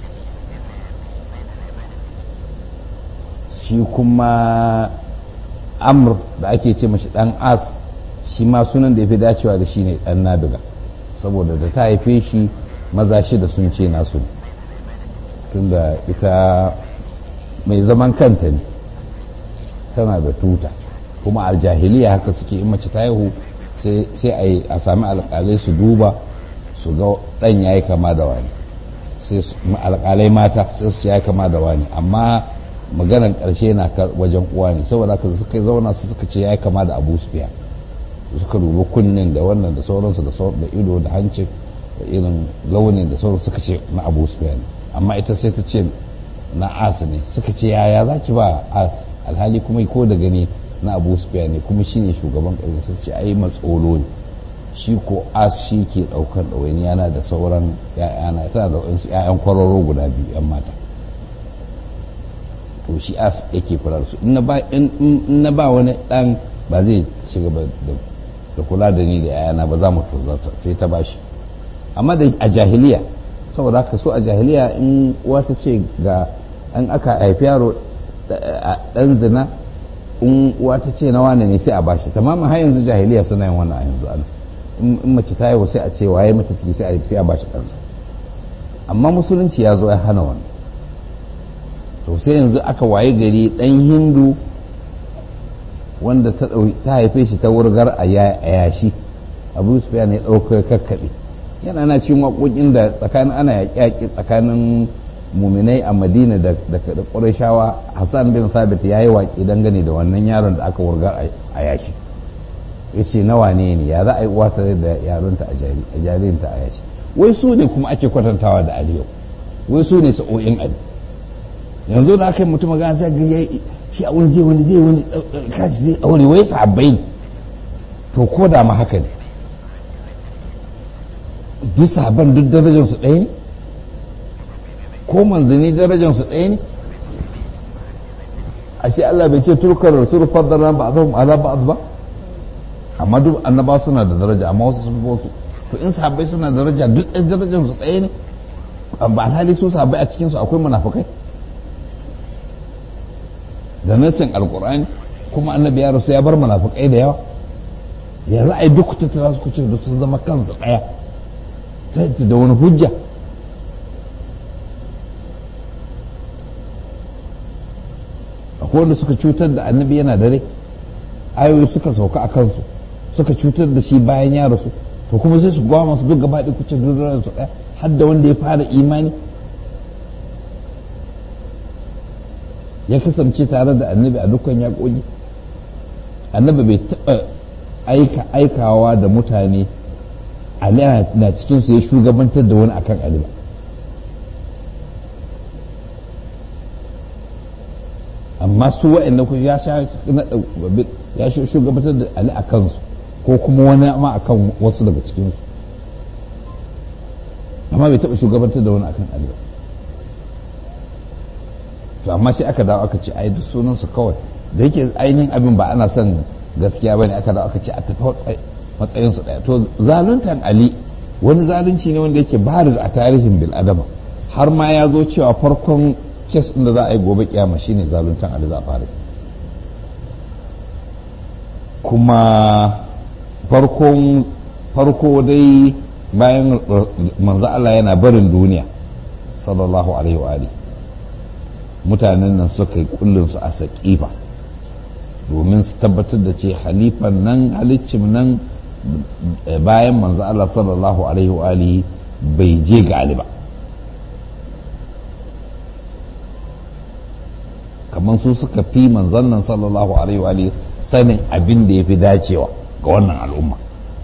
shi kuma amr da ake ce mashi dan as shi ma sunan da ya fi dacewa da shi ne dan nabiga saboda da ta haife shi maza shida sun ce nasu ne tunda ita mai zaman kanta ne tana da tuta kuma aljahiliya haka suke in mace ta haihu sai a sami alƙalai su duba su ga ɗan ya yi kama da wani sai alƙalai mata sai su ce ya kama da wani amma maganan ƙarshe na wajen uwa ne saboda haka suka zauna su suka ce ya yi kama da abu sufiya suka dubi kunnen da wannan da sauransu da ido da hancin da irin launin da sauransu suka ce na abu sufiya ne amma ita sai ta ce na as ne suka ce yaya za ki ba as alhali kuma ko da gani na Abu Sufyan ne kuma shine shugaban ƙabila, sai ce ai matsolo ne shi ko as shi ke ɗaukar ɗawainiya na da sauran ‘ya'yana tana da waɗansu ‘ya'yan kwararo guda biyu ‘yan mata to shi as yake kula da su in na ba wani ɗan ba zai shiga da kula da ni da ‘ya'yana ba za mu tozarta sai ta bashi amma da a jahiliya saboda haka so a jahiliya in uwa ta ce ga an aka haifi yaro ɗan zina in uwa ta ce na wane ne sai a bashi tamamin har yanzu jahiliya suna yin wannan a yanzu ana in mace ta haihu sai a ce waye mata ciki sai a bashi ɗansa amma musulunci ya zo ya hana wannan to sai yanzu aka waye gari ɗan hindu wanda ta haife shi ta wurgar a yashi Abu Sufyan ya ɗaukar kakkaɓe yana na cikin waƙoƙin da tsakanin ana yaƙi tsakanin muminai a Madina da Qurayshawa. Hassan bin Thabit ya yi waƙi dangane da wannan yaron da aka wurgar a yashi ya ce nawa ne ne ya za a yi uwa tare da yaronta a jaririnta a yashi wai su ne kuma ake kwatantawa da Ali yau wai su ne sa'o'in Ali yanzu da aka yi mutum magana sai ga shi a wani zai wani zai wani kaji zai aure wai sahabbai ne to ko da ma haka ne duk sahabban duk darajar su ɗaya ne ko manzanni darajar su ɗaya ne ashe Allah bai ce turkar rasul faddala ba'dhum ala ba'd ba amma duk annaba suna da daraja amma wasu sun fi wasu to in sahabbai suna da daraja duk ɗan darajar su ɗaya ne ba alhali su sahabbai a cikin su akwai munafukai da nassin alqur'ani kuma annabi ya rasu ya bar munafukai da yawa ya za a yi duk tattara su kuce da sun zama kansu ɗaya ta da wani hujja akwai wanda suka cutar da annabi yana dare ayoyi suka sauka a kansu suka cutar da shi bayan ya rasu to kuma sai su gwa masu duk gaba ɗaya kuce duk su ɗaya har da wanda ya fara imani ya kasance tare da annabi a dukkan yaƙoƙi annabi bai taɓa aika aikawa da mutane Ali na cikinsu ya shugabantar da wani akan Ali ba amma su wa'anda ku ya ya shugabantar da Ali a kansu ko kuma wani ma akan wasu daga cikinsu amma bai taɓa shugabantar da wani akan Ali ba to amma sai aka dawo aka ce ai duk sunansu kawai da yake ainihin abin ba ana son gaskiya bane aka dawo aka ce a tafi matsayinsu ɗaya to zaluntan Ali wani zalunci ne wanda yake bariz a tarihin bil adama har ma ya zo cewa farkon kes ɗin da za a yi gobe kiyama shine zaluntan Ali za a fara kuma farkon farko dai bayan manzo Allah yana barin duniya sallallahu alaihi wa alihi mutanen nan suka yi kullun su a saƙifa domin su tabbatar da ce halifan nan halicin nan bayan manzo Allah sallallahu alaihi wa alihi bai je ga Ali ba kamar su suka fi manzon nan sallallahu alaihi wa alihi sanin abin da ya fi dacewa ga wannan al'umma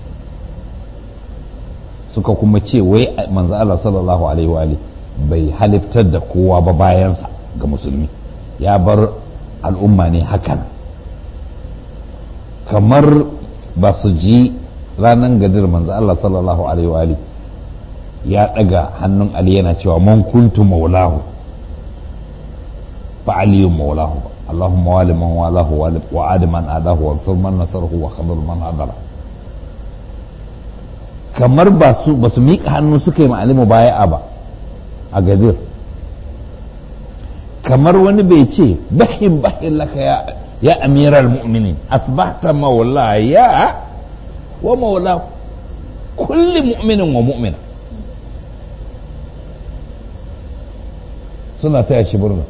suka kuma ce wai manzo Allah sallallahu alaihi wa alihi bai haliftar da kowa ba bayansa ga musulmi ya bar al'umma ne hakan kamar ba su ji ranar gadir manzo Allah sallallahu alaihi wa alihi ya daga hannun Ali yana cewa man kuntu maulahu fa aliyun maulahu Allahumma wali man walahu wa adi man adahu wa ansur man nasarahu wa khadhur man adara kamar ba su ba su miƙa hannu suka yi ma Ali mubaya'a ba a gadir kamar wani bai ce bahin bahin laka ya ya amiral mu'minin asbahta maula ya wa maula kulli mu'minin wa mu'mina suna taya shi murna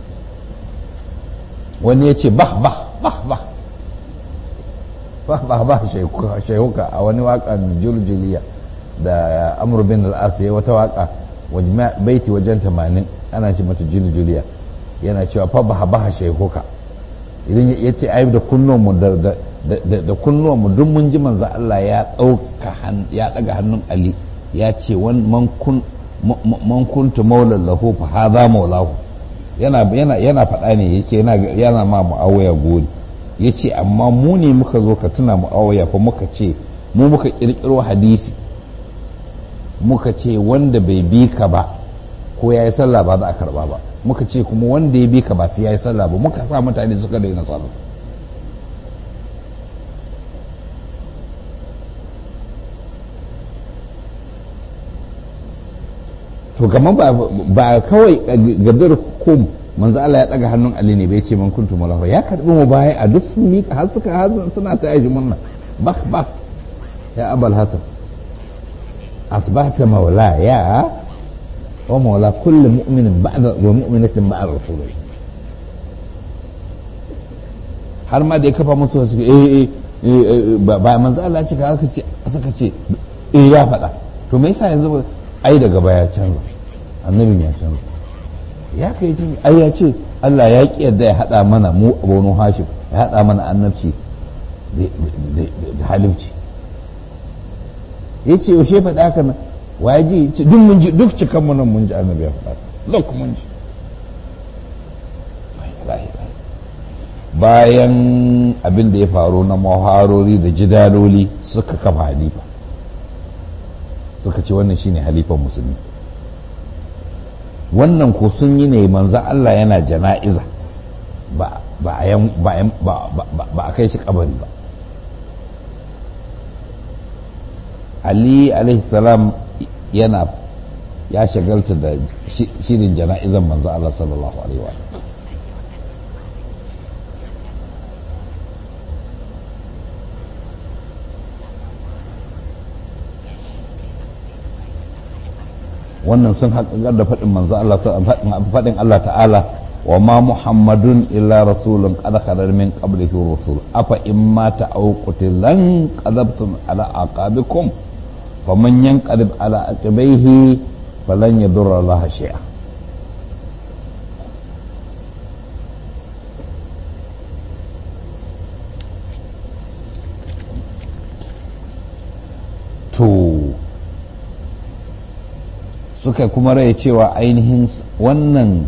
wani ya ce bah bah bah bah bah bah bah shehuka a wani waƙan juljuliya da amur bin al'as ya wata waƙa baiti wajen tamanin ana ce mata juljuliya yana cewa fa bah bah shehuka idan ya ce ai da kunnuwanmu da kunnuwanmu duk mun ji manzo Allah ya ɗauka ya ɗaga hannun Ali ya ce man kuntu maulan lahu fa hadha maulahu yana yana yana faɗa ne yake yana yana ma Muawiya gori ya ce amma mu ne muka zo ka tuna mu'awiya fa muka ce mu muka kirkiro hadisi muka ce wanda bai bi ka ba ko ya yi sallah ba za a karba ba, muka ce kuma wanda ya bi ka ba sai ya yi sallah ba, muka sa mutane suka daina sallah. to kamar ba kawai gadar hukum manzo Allah ya daga hannun Ali ne bai ce man kuntu mulafa, ya karbi mu baya a duk sun mika har suka hazan suna ta yi munna bah bah ya abul hasan asbahta maula ya wa maula kulli mu'minin ba'da wa mu'minatin ba'da rasulih. har ma da ya kafa musu suka eh eh ba manzo Allah ya ce ka ce suka ce eh ya faɗa, to me yasa yanzu ai daga baya canza, annabin ya canza ya kai jin ai ya ce Allah ya ki yadda ya hada mana mu Banu Hashim, ya hada mana annabci da halifci. yace yaushe faɗa haka nan waye ji ce duk mun ji duk cikan mu nan mun ji annabi ya faɗa duk mun ji. bayan abin da ya faru na muharori da jidaloli suka kafa halifa, suka ce wannan shine halifan musulmi. wannan ko sun yi ne manzan Allah yana jana'iza ba a kai shi kabari ba. Ali alaihi salam yana ya shagalta da shirin jana'izan manzan Allah sallallahu alaihi wa wannan sun haƙaƙar da faɗin manzo Allah faɗin Allah ta'ala wa ma muhammadun illa rasulun qad khalar min qablihi rusul afa in mata aw qutilan qadabtum ala aqabikum faman yanqalib ala aqibaihi falan yadurra Allah shay'a. to suka kuma rai cewa ainihin wannan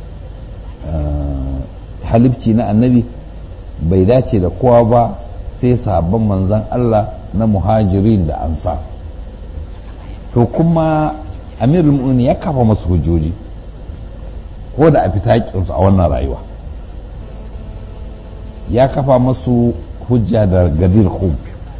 halifci na annabi bai dace da kowa ba sai sahabban manzan Allah na muhajirin da ansar. to kuma amirul mu'minin ya kafa masu hujjoji ko da a fita haƙƙinsu a wannan rayuwa, ya kafa masu hujja da gadir khum.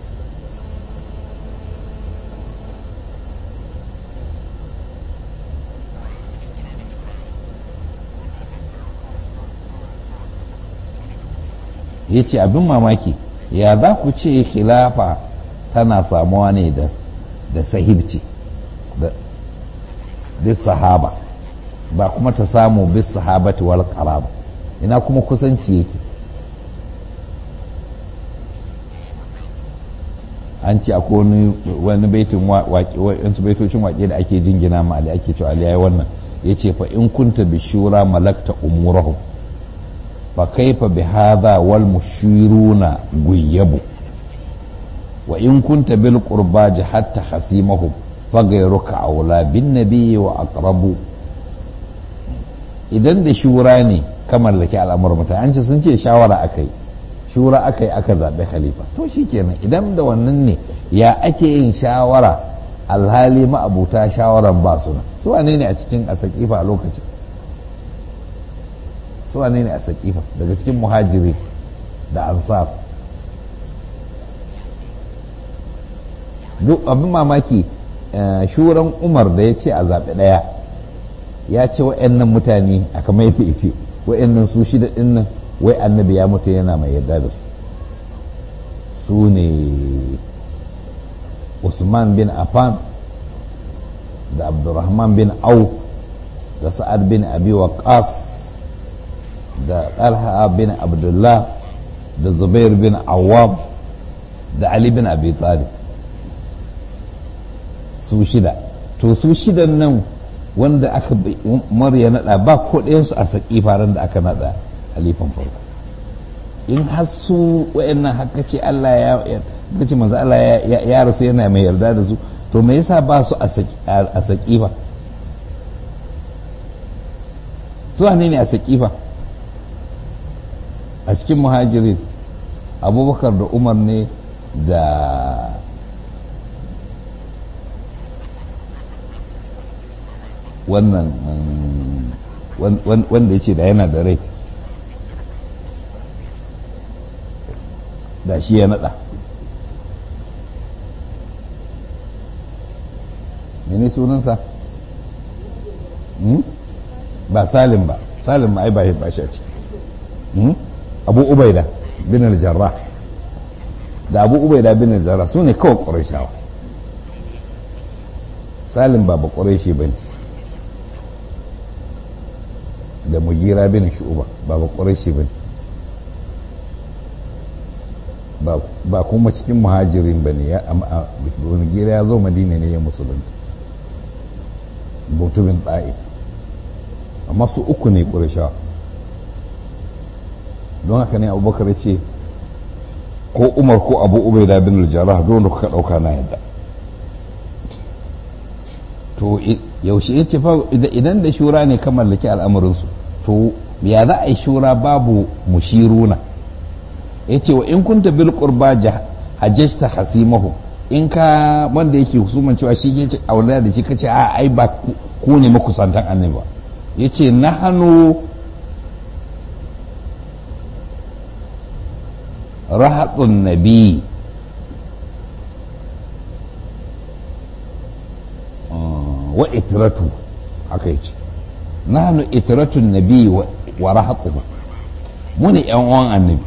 ya ce abin mamaki ya za ku ce khilafa tana samuwa ne da sahibci bis sahaba ba kuma ta samu bis sahabati wal qaraba, ina kuma kusanci yake. an ce akwai wani baitin waƙe wasu baitocin waƙe da ake jingina ma Ali ake cewa Ali yayi wannan, yace fa in kunta bishura malakta umurahum fa kaifa bihadha wal mushiruna guyyabu wa in kunta bil qurba hatta khasimahum fa ghayruka aula bin nabiyyi wa aqrabu. idan da shura ne kamar laki al'amuran mutane, an ce sun ce shawara akai shura akai aka zaɓi khalifa, to shikenan idan da wannan ne ya ake yin shawara alhali ma'abuta shawaran ba suna su wane ne a cikin asakifa a lokacin, su wane ne a sakifa daga cikin muhajiri da ansar. duk abin mamaki shuran umar da ya ce a zaɓi ɗaya ya ce wa'annan mutane a kamar yadda ya ce wa'annan su shida ɗin nan wai annabi ya mutu yana mai yarda da su su ne usman bin affan da abdurrahman bin auf da sa'ad bin abi waqas da talha bin abdullah da zubair bin awwam da ali bin abi talib, su shida. to su shidan nan wanda aka umar ya nada ba ko ɗayansu a saki faran da aka nada halifan farko. in har su wayannan haka ce Allah ya kace manzo Allah ya rasu yana mai yarda da su, to me yasa ba su a sakifa? su ne ne a sakifa a cikin muhajirin abubakar da umar ne da wannan wanda ya ce da yana da rai da shi ya nada mene sunansa ba salim ba salim ai ba ba shi a ciki abu ubaida bin al-jarrah da abu ubaida bin al-jarrah su ne kawai ƙurashawa salim ba ba ƙurashi ba ne da mugira bin shu'uba ba ba ƙurashi ba ne ba kuma cikin muhajirin ba ne mugira ya zo madina ne ya musulunta bautu ɗa'i amma su uku ne ƙurashawa don haka ne abubakar ya ce ko umar ko abu ubaida bin al-jarrah don da kuka ɗauka na yadda to yaushe ya ce fa idan da shura ne kan mallaki al'amuransu to ya za a yi shura babu mushiruna ya ce wa in kunta bil qurba hajjata hasimahu in ka wanda yake husuman cewa shi ke aure da shi kace a ai ba ku ne makusantan annabi ba yace nahanu rahatun nabi wa itratu haka yace nahnu itratun nabi wa rahatuhu mu ne yan uwan annabi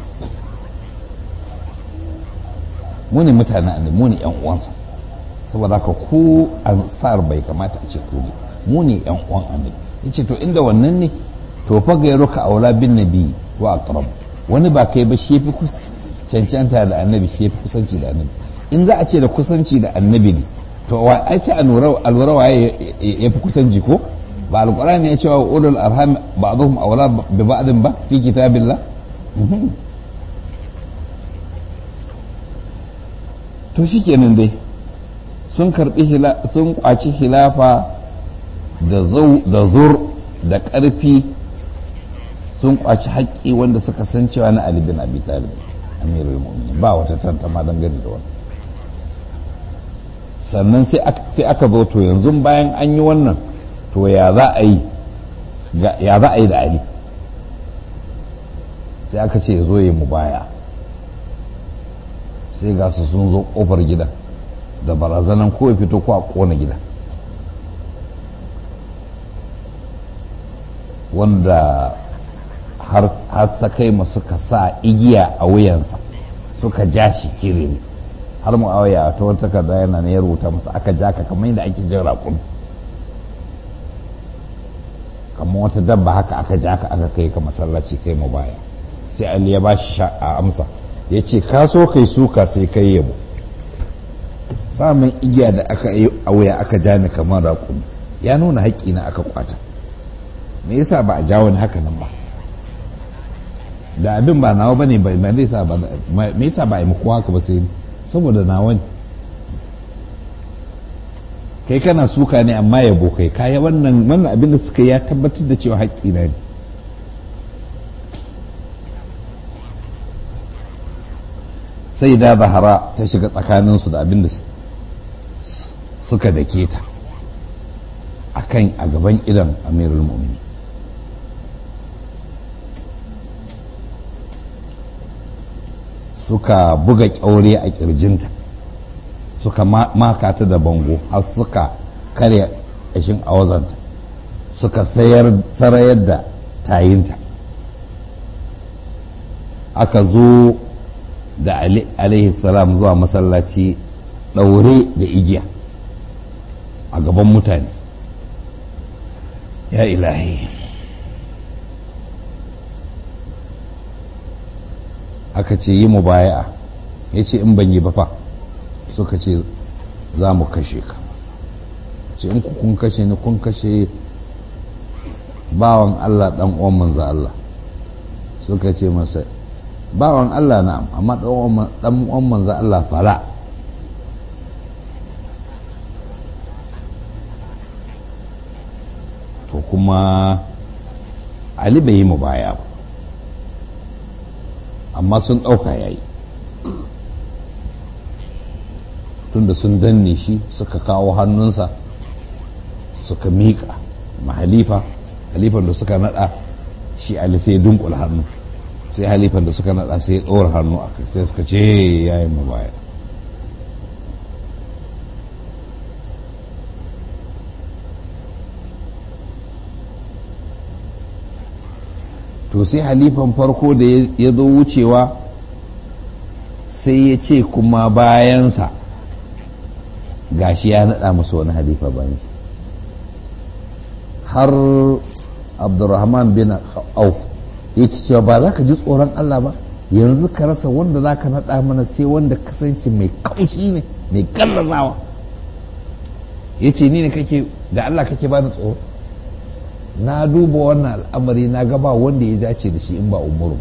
mu ne mutanen annabi mu ne yan uwansa saboda haka ku ansar bai kamata a ce ku ne mu ne yan uwan annabi yace to inda wannan ne to fa gairuka aula bin nabi wa aqrab wani ba kai ba shi fi cancanta da annabi shi fi kusanci da annabi in za a ce da kusanci da annabi ne to ai sai alwara waye ya fi kusanci ko ba alqur'ani ya ce wa ulul arham ba'dhum awla bi ba'din ba fi kitabillah to shikenan dai sun karbi sun kwaci hilafa da zau da zur da karfi sun kwaci haƙƙi wanda suka san cewa na Ali bin Abi Talib amirul mu'minin ba wata tantama dangane da wannan sannan sai aka zo to yanzu bayan an yi wannan to ya za a yi ya za a yi da Ali sai aka ce zo yi mu baya sai ga su sun zo kofar gidan da barazanan ko ya fito ko a kona gidan wanda har ta kai ma suka sa igiya a wuyansa suka ja shi kirimi har mu'awiya ta wata takarda yana ne ya rubuta masa aka ja ka kamar yadda ake jin raƙumi kamar wata dabba haka aka ja ka aka kai ka masallaci kai mu baya sai Ali ya bashi a amsa ya ce ka so kai suka sai kai yabo samun igiya da aka yi a wuya aka ja ni kamar raƙumi ya nuna haƙƙi na aka kwata me yasa ba a ja wani haka nan ba da abin ba nawa bane bai me yasa ba me yasa ba a yi muku haka ba sai saboda nawa ne kai kana suka ne amma yabo kai kaya wannan wannan abin da suka ya tabbatar da cewa haƙƙi na ne sai da zahara ta shiga tsakaninsu da abin da suka dake ta akan a gaban idan amirul mu'minin suka buga kyaure a kirjinta suka maka ta da bango har suka karya ƙashin awazanta suka sarayar da tayinta aka zo da Ali alaihi salam zuwa masallaci ɗaure da igiya a gaban mutane ya ilahi aka ce yi mu baya ya ce in ban yi ba fa suka ce za mu kashe ka ce in kun kashe ni kun kashe bawan Allah dan uwan manzo Allah suka ce masa bawan Allah na amma dan uwan manzo Allah fala to kuma Ali bai yi mu baya ba amma sun ɗauka yayi tunda sun danne shi suka kawo hannunsa suka miƙa ma halifa, halifan da suka nada shi ali sai dunkula hannu, sai halifan da suka nada sai ɗora hannu a kai, sai suka ce yayin mu baya. to sai halifan farko da ya zo wucewa sai ya ce kuma bayansa gashi ya naɗa masa wani halifa bayan shi, har abdurrahman bin auf ya ce cewa ba za ka ji tsoron Allah ba, yanzu ka rasa wanda za ka naɗa mana sai wanda kasance mai kaushi ne mai gallazawa. ya ce ni ne kake da Allah kake ba da tsoro? na duba wannan al'amari na gaba wanda ya dace da shi in ba umaru.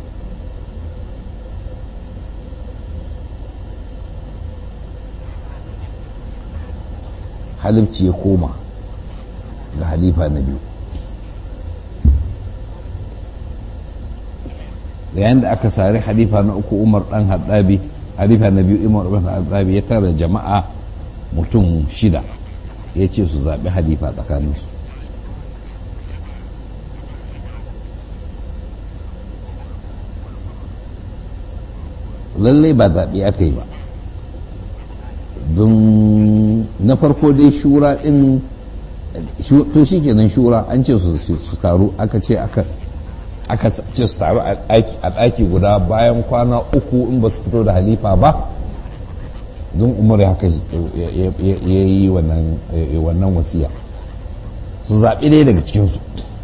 halifci ya koma ga halifa na biyu, yayin da aka sari halifa na uku umar dan haddabi, halifa na biyu umar dan haddabi ya tara jama'a mutum shida ya ce su zaɓi halifa tsakaninsu. lallai ba zaɓe aka yi ba, don na farko dai shura ɗin to shi kenan shura an ce su taru, aka ce aka ce su taru a ɗaki guda bayan kwana uku in ba su fito da halifa ba, don umar haka ya yi wannan wasiya, su zaɓi ɗaya daga cikinsu.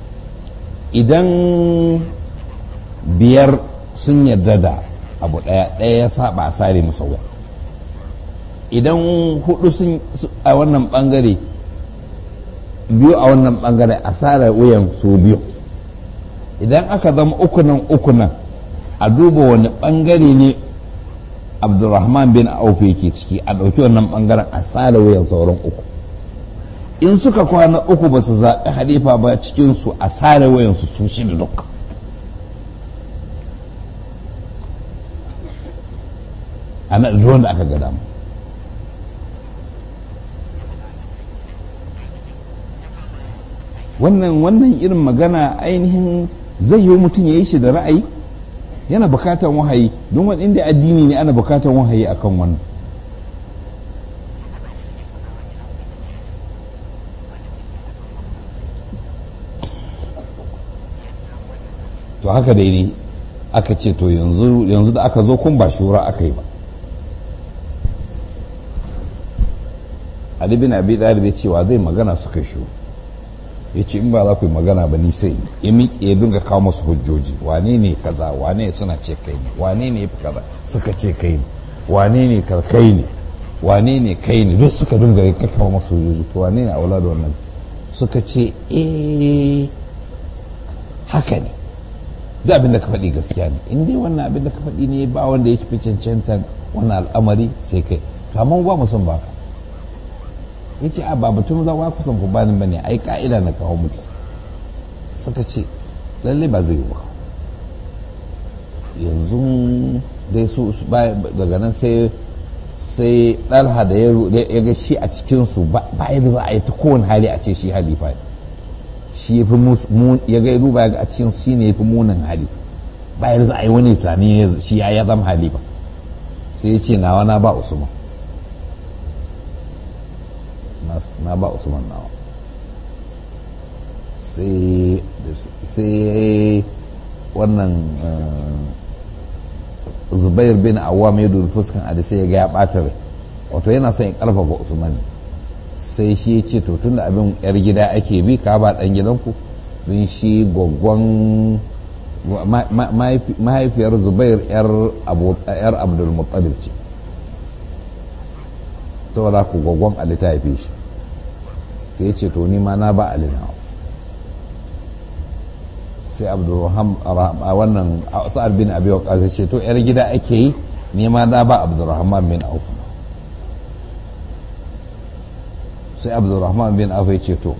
idan biyar sun yarda da abu ɗaya ɗaya ya saba a sare masa wuya, idan hudu sun a wannan bangare biyu a wannan bangare a sare wuyan su biyu, idan aka zama ukunan ukunan a duba wani bangare ne abdurrahman bin auf yake ciki, a ɗauki wannan bangaren a sare wuyan sauran uku. in suka kwana uku ba su zaɓi halifa ba cikinsu a sare wuyan su su shida duk. a na da wanda aka gada mu. wannan wannan irin magana ainihin zai yi mutum ya yi shi da ra'ayi, yana bukatan wahayi, don wani inda addini ne ana bukatan wahayi akan wannan. to haka dai ne aka ce to yanzu yanzu da aka zo kun ba shura aka yi ba. Ali bin Abi Talib ya ce wa zai magana suka yi shuru, ya ce in ba za ku yi magana ba ni sai ya miƙe ya dinga kawo masu hujjoji, wane ne kaza, wane suna ce kai ne, wane ne kaza suka ce kai ne, wane ne kai ne, wane ne kai ne, duk suka dinga ya kawo masu hujjoji. to wane ne aula da wannan? suka ce eh haka ne, duk abin da ka faɗi gaskiya ne, in dai wannan abin da ka faɗi ne ba wanda ya fi cancanta wannan al'amari sai kai, to amma ba mu son baka. ya ce a ba batun za ku san ku bani bane, ai ka'ida na kawo muku. suka ce lalle ba zai yi ba. yanzu dai su daga nan sai sai ɗalha da ya ga shi a cikinsu ba yadda za a yi ta kowane hali a ce shi halifa ne, shi ya fi ya ga duba a cikinsu shi ne ya fi munin hali, ba yadda za a yi wani tunani shi ya zama halifa. sai ya ce nawa na ba usman, na ba usman nawa. sai wannan zubair bin awam ya dubi fuskan adi sai ya ga ya ɓata rai, wato yana son ya ƙarfafa usman. sai shi ya ce to tun da abin yar gida ake bi ka ba ɗan gidanku, don shi gwaggon mahaifiyar zubair yar abdul muttalib ce, saboda ku gwaggon ali ta haife shi. sai ya ce to ni ma na ba ali na. sai abdurrahman wannan sa'ad bin abi waqas ya ce to yar gida ake yi, ni ma na ba abdurrahman bin auf. sai abdurrahman bin auf ya ce to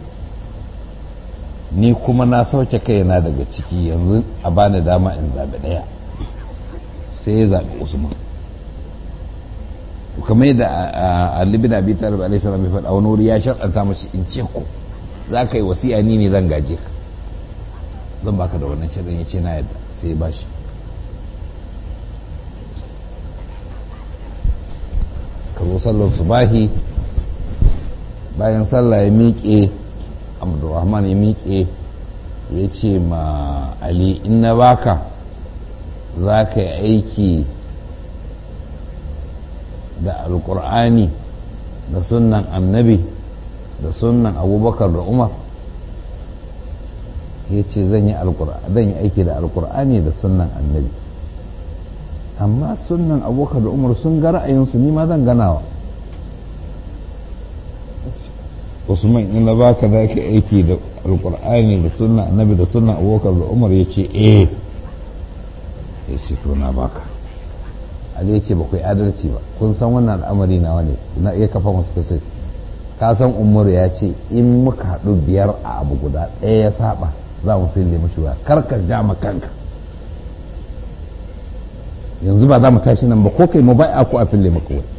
ni kuma na sauke kaina daga ciki, yanzu a bani dama in zaɓi ɗaya. sai ya zaɓi usman. kamar yadda Ali bin Abi Talib alaihi salam ya faɗa wani wuri ya sharɗanta mashi in ce ko za ka yi wasiya ni ne zan gaje ka zan baka da wannan shirin ya ce na yadda sai ba shi ka zo sallar subahi bayan sallah ya miƙe Abdurrahman ya miƙe ya ce ma Ali in na baka za ka yi aiki da alƙur'ani da sunnan annabi da sunnan abubakar da umar ya ce zan yi aiki da alƙur'ani da sunnan annabi amma sunnan abubakar da umar sun ga ra'ayinsu ni ma zan ganawa usman in na baka za ka aiki da alƙur'ani da sunnan annabi da sunnan abubakar da umar ya ce eh ya ce to na baka Ali ya ce ba ku yi adalci ba kun san wannan al'amari na wani na iya kafa masu kasai ka san umar ya ce in muka haɗu biyar a abu guda ɗaya ya saba za mu fille mashi wa karka ja ma kanka yanzu ba za mu tashi nan ba ko kai mu bai'a ko a fille maka wai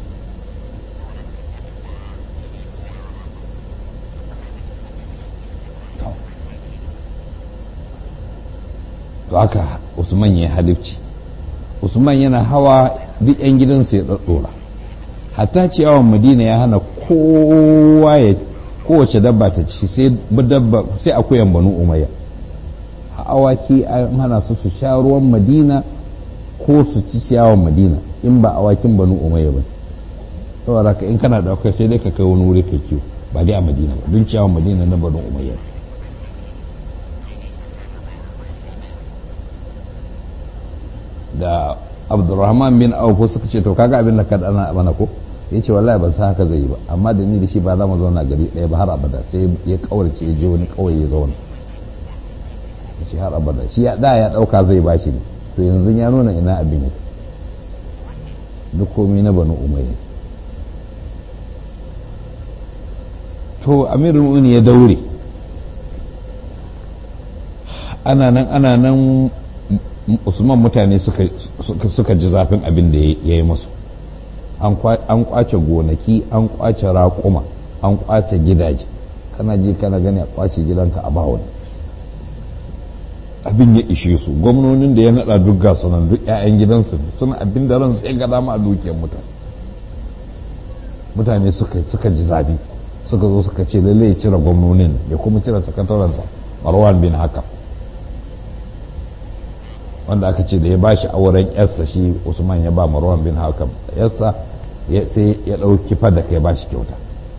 to haka Usman ya yi halifci Usman yana hawa duk 'yan gidansa ya ɗaɗɗora hatta ciyawan madina ya hana kowa ya kowace dabba ta ci sai dabba sai akuyan banu umayya awaki an hana su su sha ruwan madina ko su ci ciyawan madina in ba awakin banu umayya ba saboda ka in kana da akwai sai dai ka kai wani wuri ka kiwo ba dai a madina ba don ciyawan madina na banu umayya da Abdurrahman bin Auf suka ce to kaga abin da ka dana mana ko ya ce wallahi ban san haka zai yi ba amma da ni da shi ba za mu zauna gari ɗaya ba har abada sai ya kawarce ya je wani kawai ya zauna shi har abada shi ya da ya ɗauka zai ba shi ne to yanzu ya nuna ina abin yake duk komai na banu umayya to amirul mu'minin ya daure ana nan ana nan Usman mutane suka ji zafin abin da ya yi masu an kwace gonaki an kwace raƙuma an kwace gidaje kana ji kana gani a kwace gidanka a bawon abin ya ishe su gwamnonin da ya nada duk gasu nan duk 'ya'yan gidansu suna abin da ran sai ga dama a dukiyar mutane mutane suka ji zafi suka zo suka ce lalle ya cire gwamnonin ya kuma cire sakatarensa Marwan bin Hakam wanda aka ce da ya ba shi auren yarsa shi Usman ya ba Marwan bin Hakam yarsa sai ya ɗauki fadak ya ba shi kyauta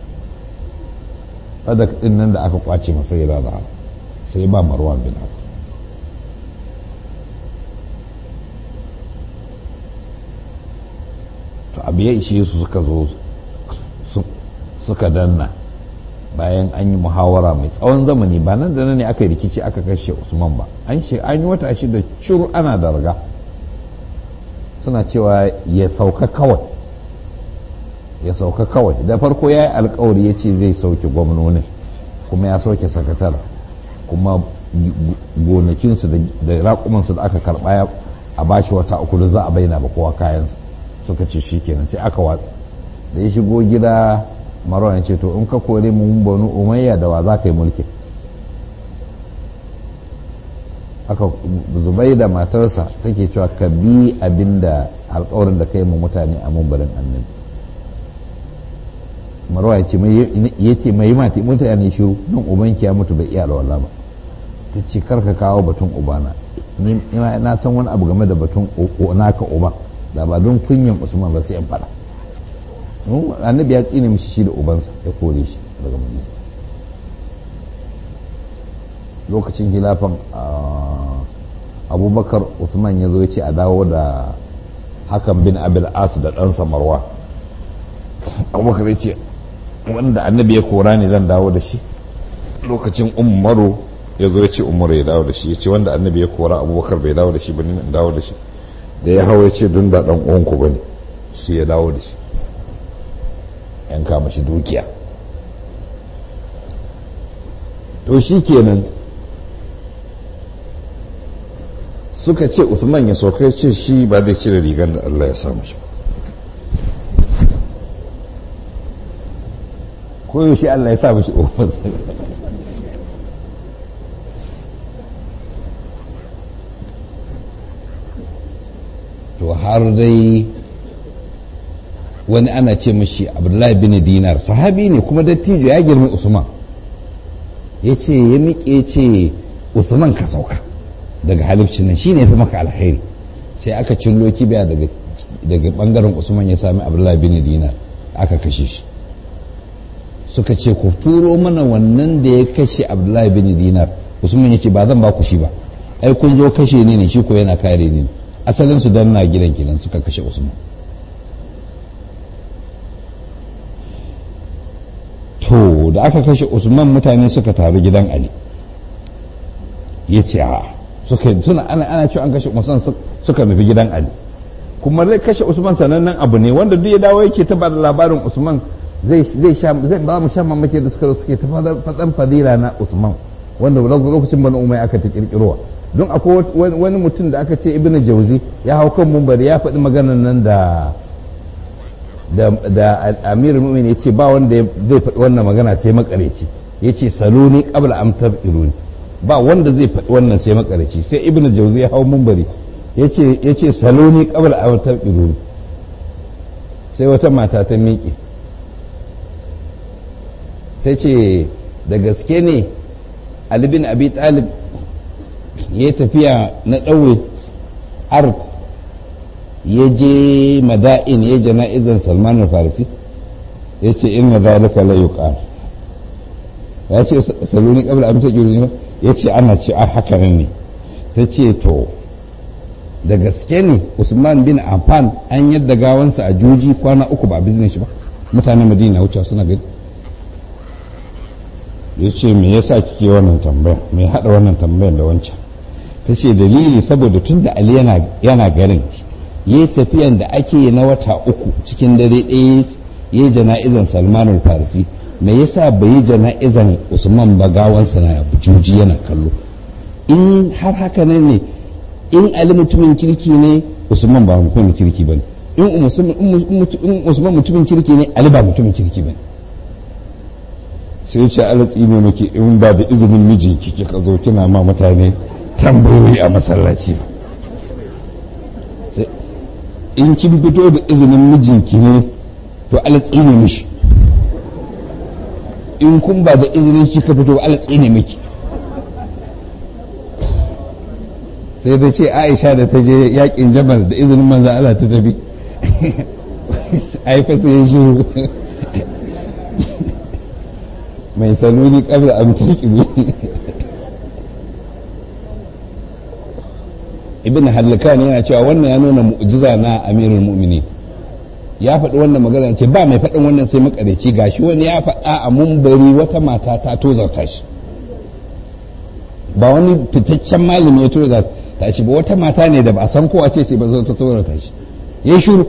fadak ɗin nan da aka kwace masa ya da sai ba Marwan bin Hakam to abu ya ishe su suka zo suka danna bayan an yi muhawara mai tsawon zamani ba nan da nan ne aka yi rikici aka kashe Usman ba an yi wata shida cur ana da raga suna cewa ya sauka kawai ya sauka kawai da farko ya yi alkawari ya ce zai sauke gwamnonin kuma ya sauke sakatara kuma gonakinsu da raƙumansu da aka karɓa a bashi wata uku da za a bayyana ba kowa kayansa suka ce shi kenan sai aka watsa da ya shigo gida Marwan ya ce to in ka kore mu banu umayya da wa za ka yi mulki aka Zubai da matarsa take cewa ka bi abinda alƙawarin da kai mu mutane a mumbarin annabi Marwan ya ce ya ce mai mati mutane shiru don ubanki ya mutu bai iya alwala ba ta ce karka kawo batun ubana ni na san wani abu game da batun naka uba da ba don kunyan Usman ba sai in faɗa annabi ya tsine mishi shi da ubansa ya kore shi daga madina lokacin hilafan abubakar Usman ya zo ya ce a dawo da hakan bin abil as da ɗansa marwa abubakar ya ce wanda annabi ya kora ne zan dawo da shi lokacin umaru ya zo ya ce umaru ya dawo da shi ya ce wanda annabi ya kora abubakar bai dawo da shi ba ni dawo da shi da ya hawa ya ce don ba ɗan uwanku ba ne shi ya dawo da shi yanka mashi dukiya to shi kenan suka ce Usman ya sauka ce shi ba zai cire rigar da Allah ya samu shi koyaushe Allah ya sa mashi ofarsa. To har dai wani ana ce mashi Abdullahi bin Dinar, sahabi ne kuma dattijo ya girma Usman, ya ce ya miƙe ce Usman ka sauka daga halifcin nan shine fi maka alkhairi. sai aka cillo kibiya daga daga bangaren Usman ya sami Abdullahi bin Dinar aka kashe shi. Suka ce ku turo mana wannan da ya kashe Abdullahi bin Dinar. Usman ya ce ba zan ba ku shi ba, ai kun zo kashe ni ne, shi ko yana kare ni. Asalin su dan na gidan kenan suka kashe Usman. To da aka kashe Usman mutane suka taru gidan Ali, ya ce a suka tuna ana ana cewa an kashe Usman suka nufi gidan Ali. Kuma zai kashe Usman sanannen abu ne wanda duk ya dawo yake ta bada labarin Usman zai zai sha zai ba mu shan mamake da suka suke ta fadan fadila na Usman wanda lokacin Bani Umayya aka ta kirkirowa. Don akwai wani mutum da aka ce Ibn Jauzi ya hau kan mumbari ya faɗi maganar nan da da da Amirul Mu'minin ya ce ba wanda zai faɗi wannan magana sai makareci, ya ce saluni qabla am tabiruni, ba wanda zai faɗi wannan sai makareci. Sai Ibn Jauzi ya hau mumbari ya ce saloni qabla aw tabiruni, sai wata mata ta miƙe ta ce da gaske ne Ali bin Abi Talib ya tafiya na ɗaure ark ya je mada'in ya jana'izan Salman al-Farisi? Ya ce inna zalika la yuqal, ya ce saloni qabla aw tabiruni, ya ce ana ce a haka ne. Ta ce to da gaske ne Usman bin Affan an yadda gawansa a juji kwana uku ba a business ba, mutanen Madina wuce suna gani. Ya ce me yasa kike wannan tambaya, me hada wannan tambayar da wancan? Ta ce dalili saboda tun da Ali yana yana garin yayi tafiyan da ake yi na wata uku cikin dare ɗaya yayi jana'izan Salman al-Farisi, me yasa bai yi jana'izan Usman ba gawansa na juji yana kallo? In har haka ne in Ali mutumin kirki ne Usman ba mutumin kirki bane, in Usman mutumin kirki ne Ali ba mutumin kirki bane. Sai ce Allah tsine miki in ba da izinin mijinki kika zo kina ma mutane tambayoyi a masallaci ba. Sai in kin fito da izinin mijinki ne to Allah tsine mishi, in kun ba da izinin shi ka fito Allah tsine miki. Sai ta ce Aisha da ta je yakin Jamal da izinin manzan Allah ta tafi ai fa sai shiru mai saloni qabla am taqibi. Ibn Halkan yana cewa wannan ya nuna mu'jiza na Amirul Mu'minin. Ya faɗi wannan magana ce ba mai faɗin wannan sai makareci, gashi wani ya faɗa a mumbari wata mata ta tozarta shi, ba wani fitaccen malami ya tozarta ta ce ba, wata mata ne da ba a san kowa ce ce ba zo ta tsorata shi ya shiru.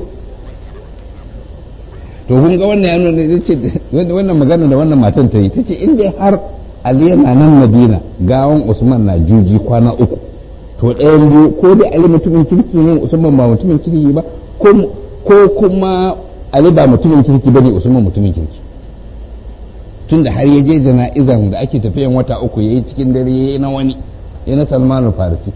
To kun ga wannan ya nuna ce wannan magana da wannan matan ta yi, ta ce inda har Ali yana nan Madina gawan Usman na juji kwana uku, to ɗayan biyu ko dai Ali mutumin kirki ne Usman ba mutumin kirki ba, ko kuma Ali ba mutumin kirki ba ne Usman mutumin kirki. Tunda har ya je jana'izan da ake tafiyan wata uku ya yi cikin dare ya yi na wani ya na Salman al-Farisi.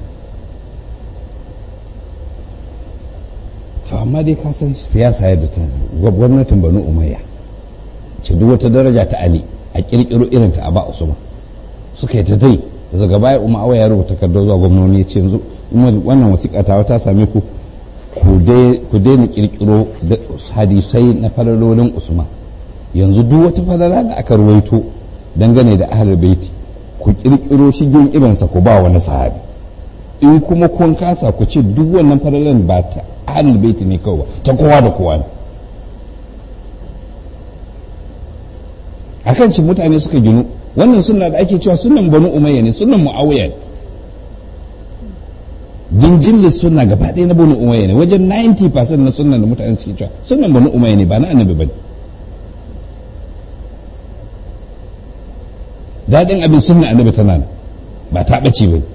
To amma dai ka san siyasa yadda ta gwamnatin Banu Umayya ce duk wata daraja ta Ali a kirkiro irin ta a ba Usman, suka yi ta dai daga baya Umayya ya rubuta takarda zuwa gwamnoni ya ce yanzu wannan wasiƙa ta ta same ku ku daina kirkiro hadisai na falalolin Usman, yanzu duk wata falala da aka ruwaito dangane da ahlul baiti ku kirkiro shigin irinsa ku ba wani sahabi, in kuma kun kasa ku ce duk wannan falalan ba ta ahlul baiti ne kawai ta kowa da kowa ne. Akan shi mutane suka ginu. Wannan sunna da ake cewa sunnan Banu Umayya ne, sunnan Muawiya ne, jinjin sunna gaba ɗaya na Banu Umayya ne, wajen ninety percent na sunnan da mutane suke cewa sunnan Banu Umayya ne ba na annabi bane. Daɗin abin sunna annabi tana ba ta ɓace ba.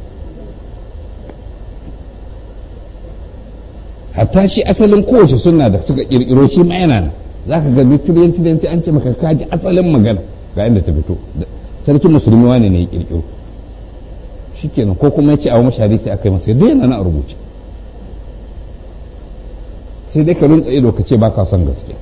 Hatta shi asalin kowace sunna da suka ƙirƙiro shi ma yana nan, za ka ga duk tiriyan tiriyan sai an ce maka kaji asalin magana ga inda ta fito sarkin musulmi wane ne ya kirkiro shikenan ko kuma ya ce a wa mashari sai aka yi masa yadda yana na a rubuce sai dai ka runtsa ido ka ce ba ka son gaskiya.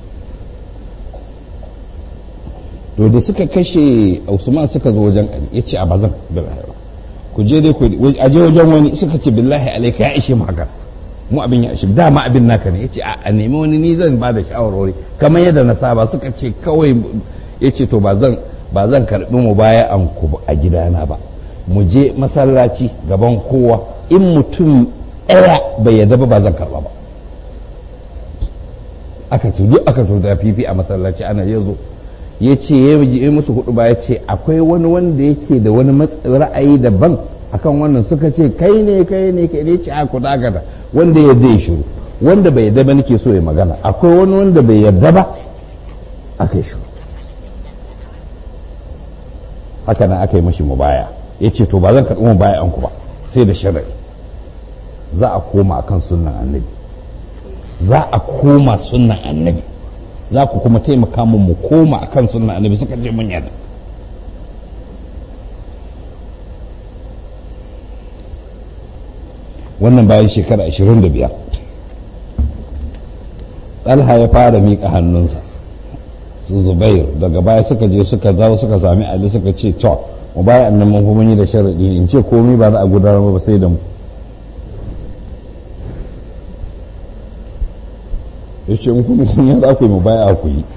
to da suka kashe Usman suka zo wajen Ali ya ce a bazan ku je dai ku a je wajen wani suka ce billahi alaika ya ishe mu haka mu abin ya ishe dama abin naka ne yace a nemi wani ni zan ba da shawarwari kamar yadda na saba suka ce kawai yace to ba zan ba zan karbi mu baya an ku a gidana ba mu je masallaci gaban kowa in mutum ɗaya bai yadda ba ba zan karba ba aka ce duk aka to da fifi a masallaci ana yazo ya ce ya yi musu hudu ba ya ce akwai wani wanda yake da wani ra'ayi daban akan wannan suka ce kai ne kai ne kai ne ce a kuda gada wanda ya zai shiru wanda bai yadda ba nake so ya magana akwai wani wanda bai yadda ba aka yi shiru haka nan aka yi mashi mubaya ya ce to ba zan karɓi mubaya an ku ba sai da shari'i za a koma akan sunnan annabi za a koma sunnan annabi za ku kuma taimaka mu mu koma akan sunna annabi suka ce mun yarda wannan bayan shekara ashirin da biyar Talha ya fara miƙa hannunsa su Zubair daga baya suka je suka dawo suka sami Ali suka ce to mu bayan annan mun kuma yi da sharadi in ce komai ba za a gudanar ba sai da mu ya ce in kuma kun ya za ku yi mu baya ku yi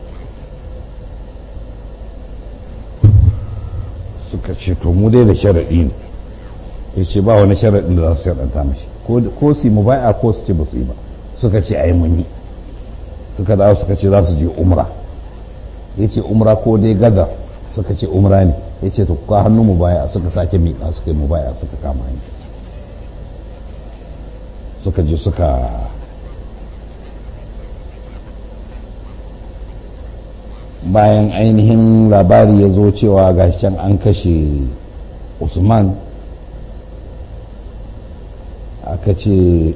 suka ce to mu dai da sharaɗi ne ya ce ba wani sharaɗin da za su shaɗanta mashi ko su yi mu baya ko su ce ba su yi ba suka ce a yi mun yi suka dawo suka ce za su je umra ya ce umra ko dai gadar suka ce umra ne ya ce to ka hannu mu baya suka sake miƙa suka yi mu baya suka kama hanyar suka je suka bayan ainihin labari ya zo cewa ga can an kashe Usman aka ce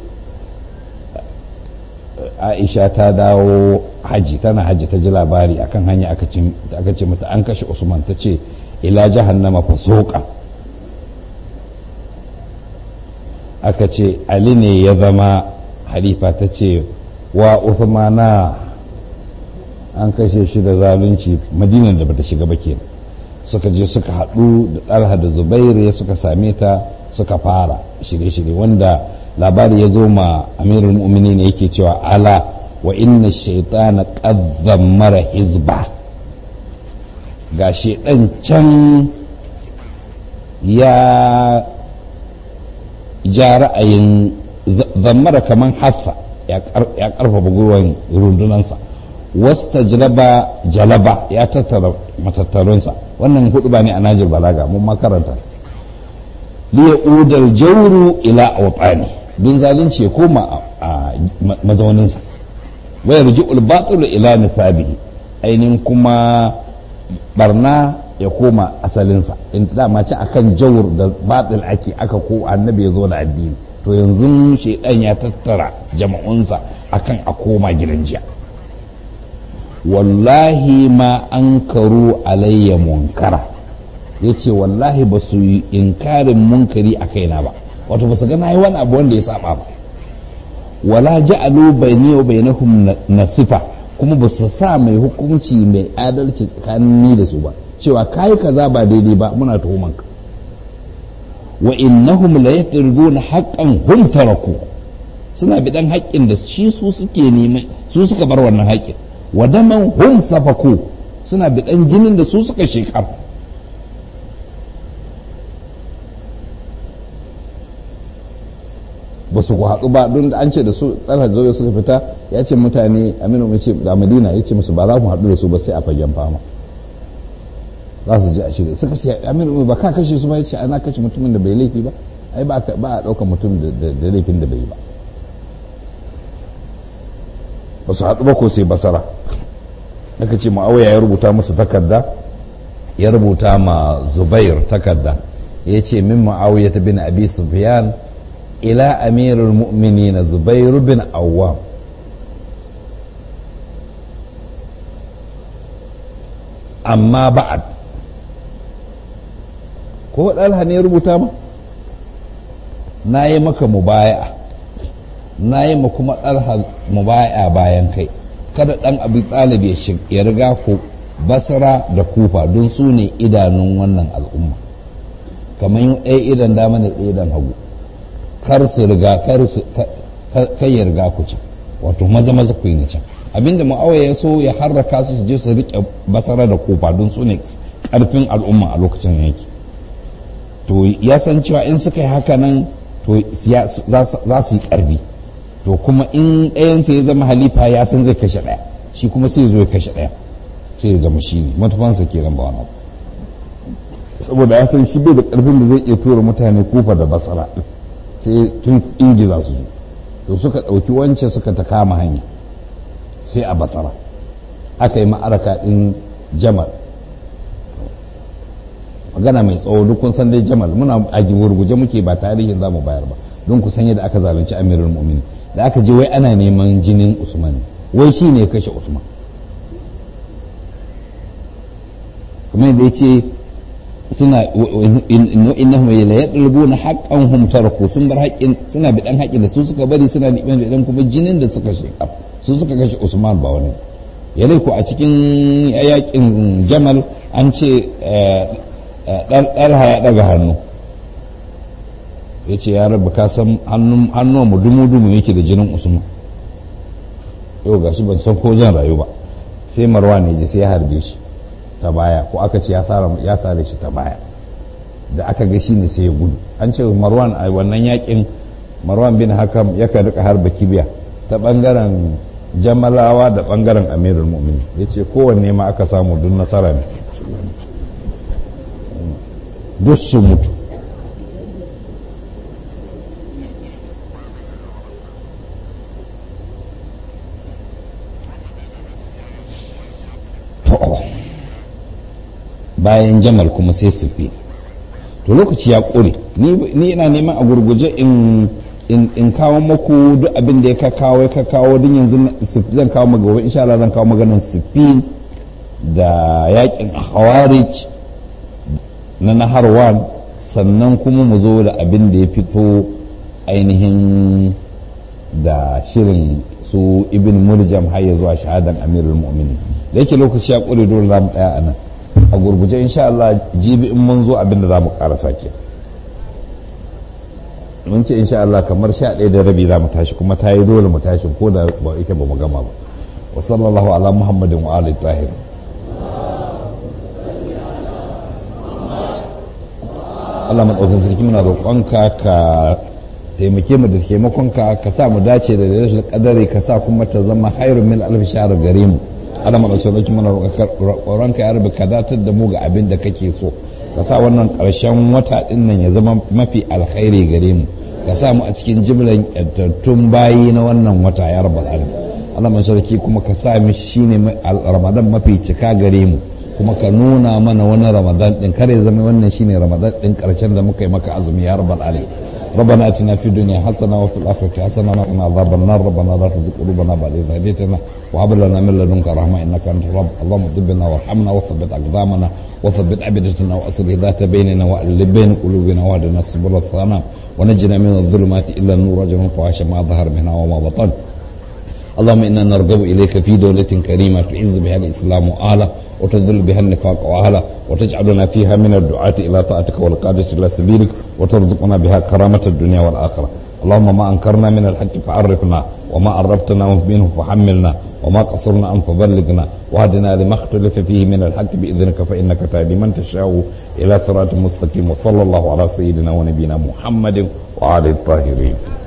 Aisha ta dawo haji tana haji ta ji labari akan hanya aka ce mata an kashe Usman ta ce ila jahannama fasoka aka ce Ali ne ya zama halifa ta ce wa Usmana an kashe shi da zalunci madinan da bata shiga ba kenan suka je suka haɗu da Talha da Zubairu ya suka same ta suka fara shirye-shirye wanda labari ya zo ma amirul mu'minin yake cewa ala wa inna shaytana qad zammara hizba ga shedan can ya ja ra'ayin zammara kaman hassa ya karfafa gwiwan rundunansa wasta jalaba jalaba ya tattara matattarunsa wannan hudu ba ne a najir balaga mun makaranta liya udal jawru ila awtani bin zalunci ya koma a mazauninsa wa yarji'ul batil ila nisabihi ainin kuma barna ya koma asalinsa in dama ce akan jawr da batil ake aka ko annabi ya zo da addini to yanzu shedan ya tattara jama'unsa akan a koma gidan jiya wallahi ma an karu alayya munkara ya ce wallahi ba su yi inkarin munkari a kaina ba wato ba su ga na yi wani abu wanda ya saba ba wala ja'alu bayni wa bainahum nasifa kuma ba su sa mai hukunci mai adalci tsakanin ni da su ba cewa kai kaza ba daidai ba muna tuhuman ka wa innahum la yatriduna haqqan hum taraku suna bidan haƙƙin da shi su suke neman su suka bar wannan haƙƙin wadaman hum safaku suna bidan jinin da su suka shekar ba su haɗu ba don an ce da su ɗan zoye suka fita ya ce mutane aminu mai ce da madina ya ce musu ba za mu haɗu da su ba sai a fagen fama za su ji a shirya suka ce aminu ba ka kashe su ba ya ce ana kashe mutumin da bai laifi ba ai ba a ɗaukar mutum da laifin da bai yi ba ba su haɗu ba ko sai basara aka ce ma'auya ya rubuta musu takarda ya rubuta ma zubair takarda ya ce min ma'auya ta bin abi sufyan ila amirul mu'minin zubair bin awwam amma ba'ad. Ko ɗalha ne ya rubuta ma? Na yi maka mubaya'a, na yi ma kuma ɗalha mubaya'a bayan kai, kada ɗan abi ɗalib ya riga ku basra da kufa don su ne idanun wannan al'umma, kamar yin ɗaya idan dama da ɗaya idan hagu, kar su riga kar su kai ya riga ku can, wato maza maza ku yi na can. Abinda Muawiya ya so ya harraka su su je su riƙe basra da kufa don su ne ƙarfin al'umma a lokacin yake. To ya san cewa in suka yi haka nan to za su yi ƙarfi, to kuma in ɗayansa ya zama halifa ya san zai kashe ɗaya, shi kuma sai zo ya kashe ɗaya, sai ya zama shi ne matufansa ke nan ba wani abu, saboda ya san shi bai da ƙarfin da zai iya tura mutane kufa da basara, sai tun ingiza su zo, to suka ɗauki wancan suka ta kama hanya sai a basara aka yi ma'araka ɗin jamal. Magana mai tsawo duk kun san dai jamal, muna a gurguje muke ba tarihin za mu bayar ba don ku san yadda aka zalunci amirul mu'minin. Da aka je wai ana neman jinin usman, wai shi ne kashe usman, kuma yadda ya ce suna innahum la yadlubuna haqqahum taraku, sun bar haƙƙin, suna bidan haƙƙin da su suka bari, suna bidan kuma jinin da suka sheka su suka kashe usman ba wani. Yare ko a cikin yaƙin jamal an ce ɗalha ya ɗaga hannu ya ce ya rabu ka san hannu mu dumu-dumu yake da jinin usman, yau ga shi ban san ko zan rayu ba. Sai marwa ne ji sai ya harbe shi ta baya, ko aka ce ya sare shi ta baya, da aka ga shi ne sai ya gudu. An ce marwan a wannan yakin marwan bin hakam yakan rika harba kibiya ta bangaren jamalawa da bangaren amirul mu'minin, ya ce kowanne ma aka samu duk nasara ne, duk su mutu. Bayan jamal kuma sai sufi, to lokaci ya ƙure, ni ina neman a gurguje in kawo maku duk abin da ya ka kawo ya ka kawo din yanzu zan kawo magawa insha Allah zan kawo maganan sufi da yakin khawarij na naharwan, sannan kuma mu zo da abin da ya fito ainihin da shirin su ibn muljam har ya zuwa shahadan amirul mu'minin. Da yake lokaci ya ƙure dole za mu tsaya a nan a gurguje insha Allah, jibi in mun zo abin da za mu ƙarasa ke mun ce insha Allah kamar sha ɗaya da rabi za mu tashi, kuma ta yi dole mu tashi ko da ba ita ba mu gama ba. Wa sallallahu ala muhammadin wa alihi tahir. Allah maɗaukin sarki muna roƙonka ka taimake mu da taimakonka, ka sa mu dace da rashin kadari, ka sa kuma ta zama hairun min alfi shahr gare mu. Allah maɗaukin sarki muna roƙonka ya rabu ka datar da mu ga abin da kake so, ka sa wannan ƙarshen wata ɗin nan ya zama mafi alkhairi gare mu, ka sa mu a cikin jimlan ƙyantattun bayi na wannan wata ya rabbal alamin. Allah maɗaukin sarki kuma ka sa mu shine Ramadan mafi cika gare mu, kuma ka nuna mana wani ramadan din kare zama wannan shine ramadan din karshen da muka yi maka azumi ya rabbal alamin. ربنا اتنا في الدنيا حسنه وفي الاخره حسنه وقنا عذاب النار ربنا لا تزغ قلوبنا بعد إذ هديتنا وهب لنا من لدنك رحمه انك انت الرب اللهم طبنا وارحمنا وثبت اقدامنا وثبت ابدتنا واصلح ذات بيننا والف بين قلوبنا واهدنا سبل السلام ونجنا من الظلمات الى النور وجعلنا فحاشا ما ظهر منها وما بطن. اللهم انا نرغب اليك في دوله كريمه تعز بها الاسلام واهله وتذل بها النفاق واهله وتجعلنا فيها من الدعاة الى طاعتك والقادة الى سبيلك وترزقنا بها كرامة الدنيا والاخره. اللهم ما انكرنا من الحق فعرفنا وما عرفتنا منه فحملنا وما قصرنا عنه فبلغنا واهدنا لما اختلف فيه من الحق باذنك فانك تهدي من تشاء الى صراط مستقيم. وصلى الله على سيدنا ونبينا محمد وعلى الطاهرين.